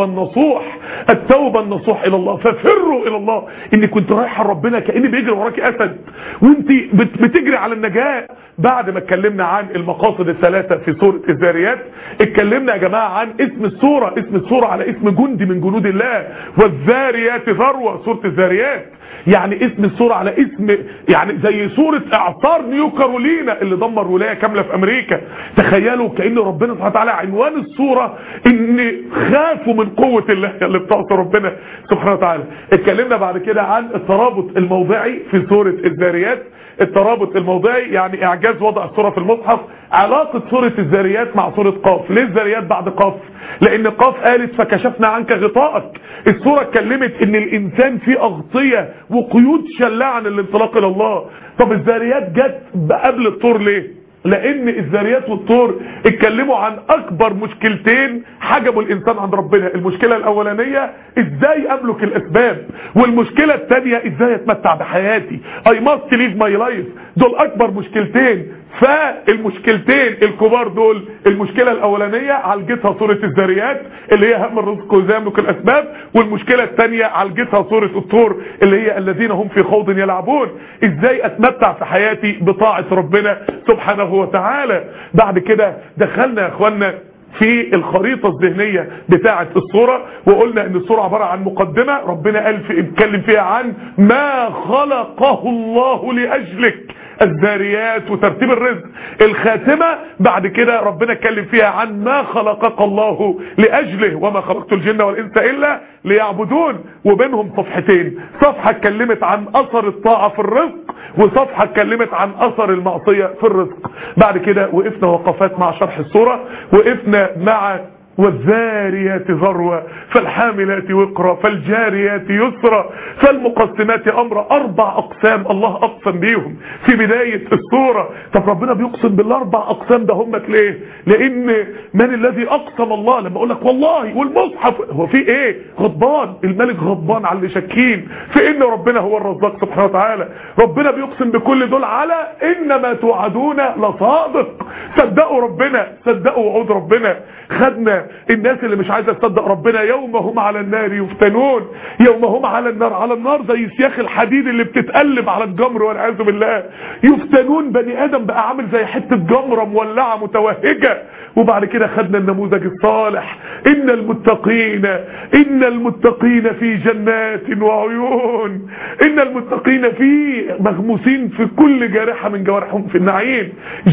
النصوح الى الله. ففروا الى الله. اني كنت رايحة ربنا كأني بيجري وراكي اسد وانت بتجري على النجاة. بعد ما اتكلمنا عن المقاصد الثلاثة في سورة الذاريات اتكلمنا يا جماعة عن اسم السورة على اسم جندي من جنود الله، والذاريات ذروة. سورة الذاريات يعني اسم السورة على اسم، يعني زي سورة اعصار نيو كارولينا اللي دمر ولاية كاملة في امريكا. تخيلوا كأن ربنا سبحانه وتعالى عنوان السورة ان خافوا من قوة الله اللي بتعصى ربنا سبحانه وتعالى. اتكلمنا بعد كده عن الترابط الموضعي في سورة الذاريات. الترابط الموضعي يعني اعجاز وضع السورة في المصحف. علاقة سورة الذاريات مع سورة قاف. ليه الذاريات بعد قاف؟ لان قاف قالت فكشفنا عنك غطائك. السورة اتكلمت ان الانسان فيه اغطية وقيود شلة عن الانطلاق الى الله. طب الذاريات جت قبل الطور ليه؟ لان الذاريات والطور اتكلموا عن اكبر مشكلتين حجبوا الانسان عند ربنا. المشكلة الاولانية ازاي املك الاسباب، والمشكلة الثانية ازاي اتمتع بحياتي. I must live my life. دول اكبر مشكلتين. فالمشكلتين الكبار دول المشكلة الاولانية عالجتها سورة الذاريات اللي هي هم الرزق وازاي املك الاسباب، والمشكلة الثانية عالجتها سورة الطور اللي هي الذين هم في خوض يلعبون. ازاي اتمتع في حياتي بطاعة ربنا سبحانه وتعالى. بعد كده دخلنا يا اخوانا في الخريطة الذهنية بتاعة الصورة، وقلنا ان الصورة عبارة عن مقدمة ربنا قال اتكلم فيها عن ما خلقه الله لأجلك، الذاريات وترتيب الرزق. الخاتمة بعد كده ربنا اتكلم فيها عن ما خلقك الله لأجله وما خلقت الجن والإنس إلا ليعبدون. وبينهم صفحتين، صفحة اتكلمت عن أثر الطاعة في الرزق، وصفحة اتكلمت عن أثر المعصية في الرزق. بعد كده وقفنا وقفات مع شرح السورة، وقفنا مع والذاريات ذروة فالحاملات وقرا فالجاريات يسرا فالمقسمات امرا. 4 اقسام الله اقسم بيهم في بداية السورة. طب ربنا بيقسم بالاربع اقسام ده همت ليه؟ لان من الذي اقسم الله؟ لما اقول لك والله والمصحف، هو في ايه؟ غضبان، الملك غضبان على اللي شاكين في ان ربنا هو الرزاق سبحانه وتعالى. ربنا بيقسم بكل دول على انما توعدون لصادق. صدقوا ربنا، صدقوا وعود ربنا. خدنا الناس اللي مش عايزه تصدق ربنا، يوم هم على النار يفتنون، يوم هم على النار زي سياخ الحديد اللي بتتقلب على الجمر والعياذ بالله. يفتنون، بني ادم بقى عامل زي حته جمره مولعه متوهجه. وبعد كده خدنا النموذج الصالح، ان المتقين في جنات وعيون، ان المتقين في مغموسين في كل جارحه من جوارحهم في النعيم.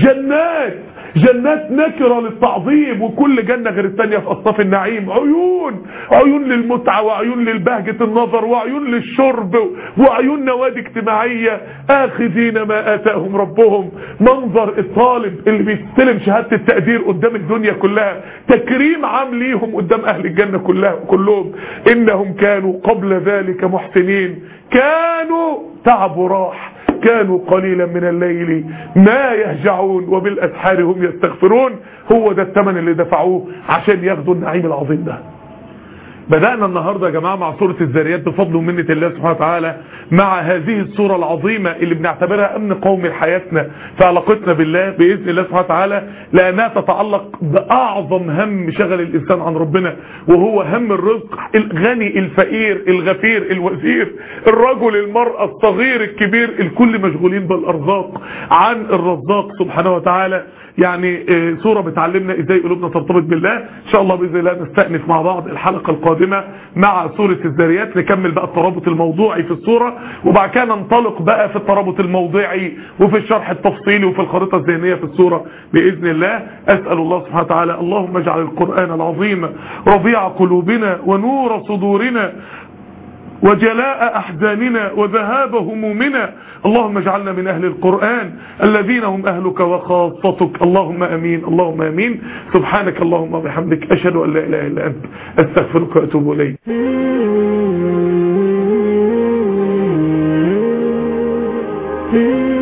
جنات نكره للتعظيم، وكل جنه غير الثانيه في اصناف النعيم. عيون للمتعه، وعيون للبهجه النظر، وعيون للشرب، وعيون نوادي اجتماعيه اخذين ما اتاهم ربهم. منظر الطالب اللي بيستلم شهاده التقدير قدام الدنيا كلها، تكريم عام ليهم قدام اهل الجنه كلهم. انهم كانوا قبل ذلك محسنين، كانوا تعبوا راح، كانوا قليلا من الليل ما يهجعون وبالاسحار هم يستغفرون. هو ده الثمن اللي دفعوه عشان ياخدوا النعيم العظيم ده. بدأنا النهاردة يا جماعة مع سورة الذاريات بفضل ومنة الله سبحانه وتعالى، مع هذه السورة العظيمة اللي بنعتبرها أمن قومي لحياتنا في علاقتنا بالله بإذن الله سبحانه وتعالى، لأنها تتعلق بأعظم هم شغل الإنسان عن ربنا، وهو هم الرزق. الغني الفقير الغفير الوزير الرجل المرأة الصغير الكبير، الكل مشغولين بالأرزاق عن الرزاق سبحانه وتعالى. يعني سورة بتعلمنا ازاي قلوبنا ترتبط بالله. ان شاء الله باذن الله نستأنف مع بعض الحلقة القادمة مع سورة الذاريات، نكمل بقى الترابط الموضوعي في السورة، وبعد كده ننطلق بقى في الترابط الموضوعي وفي الشرح التفصيلي وفي الخريطة الذهنية في السورة بإذن الله. أسأل الله سبحانه وتعالى اللهم اجعل القرآن العظيم ربيع قلوبنا ونور صدورنا وجلاء أحزاننا وذهاب همومنا. اللهم اجعلنا من أهل القرآن الذين هم أهلك وخاصتك. اللهم أمين، اللهم أمين. سبحانك اللهم وبحمدك، أشهد أن لا إله إلا أنت، أستغفرك وأتوب إليك.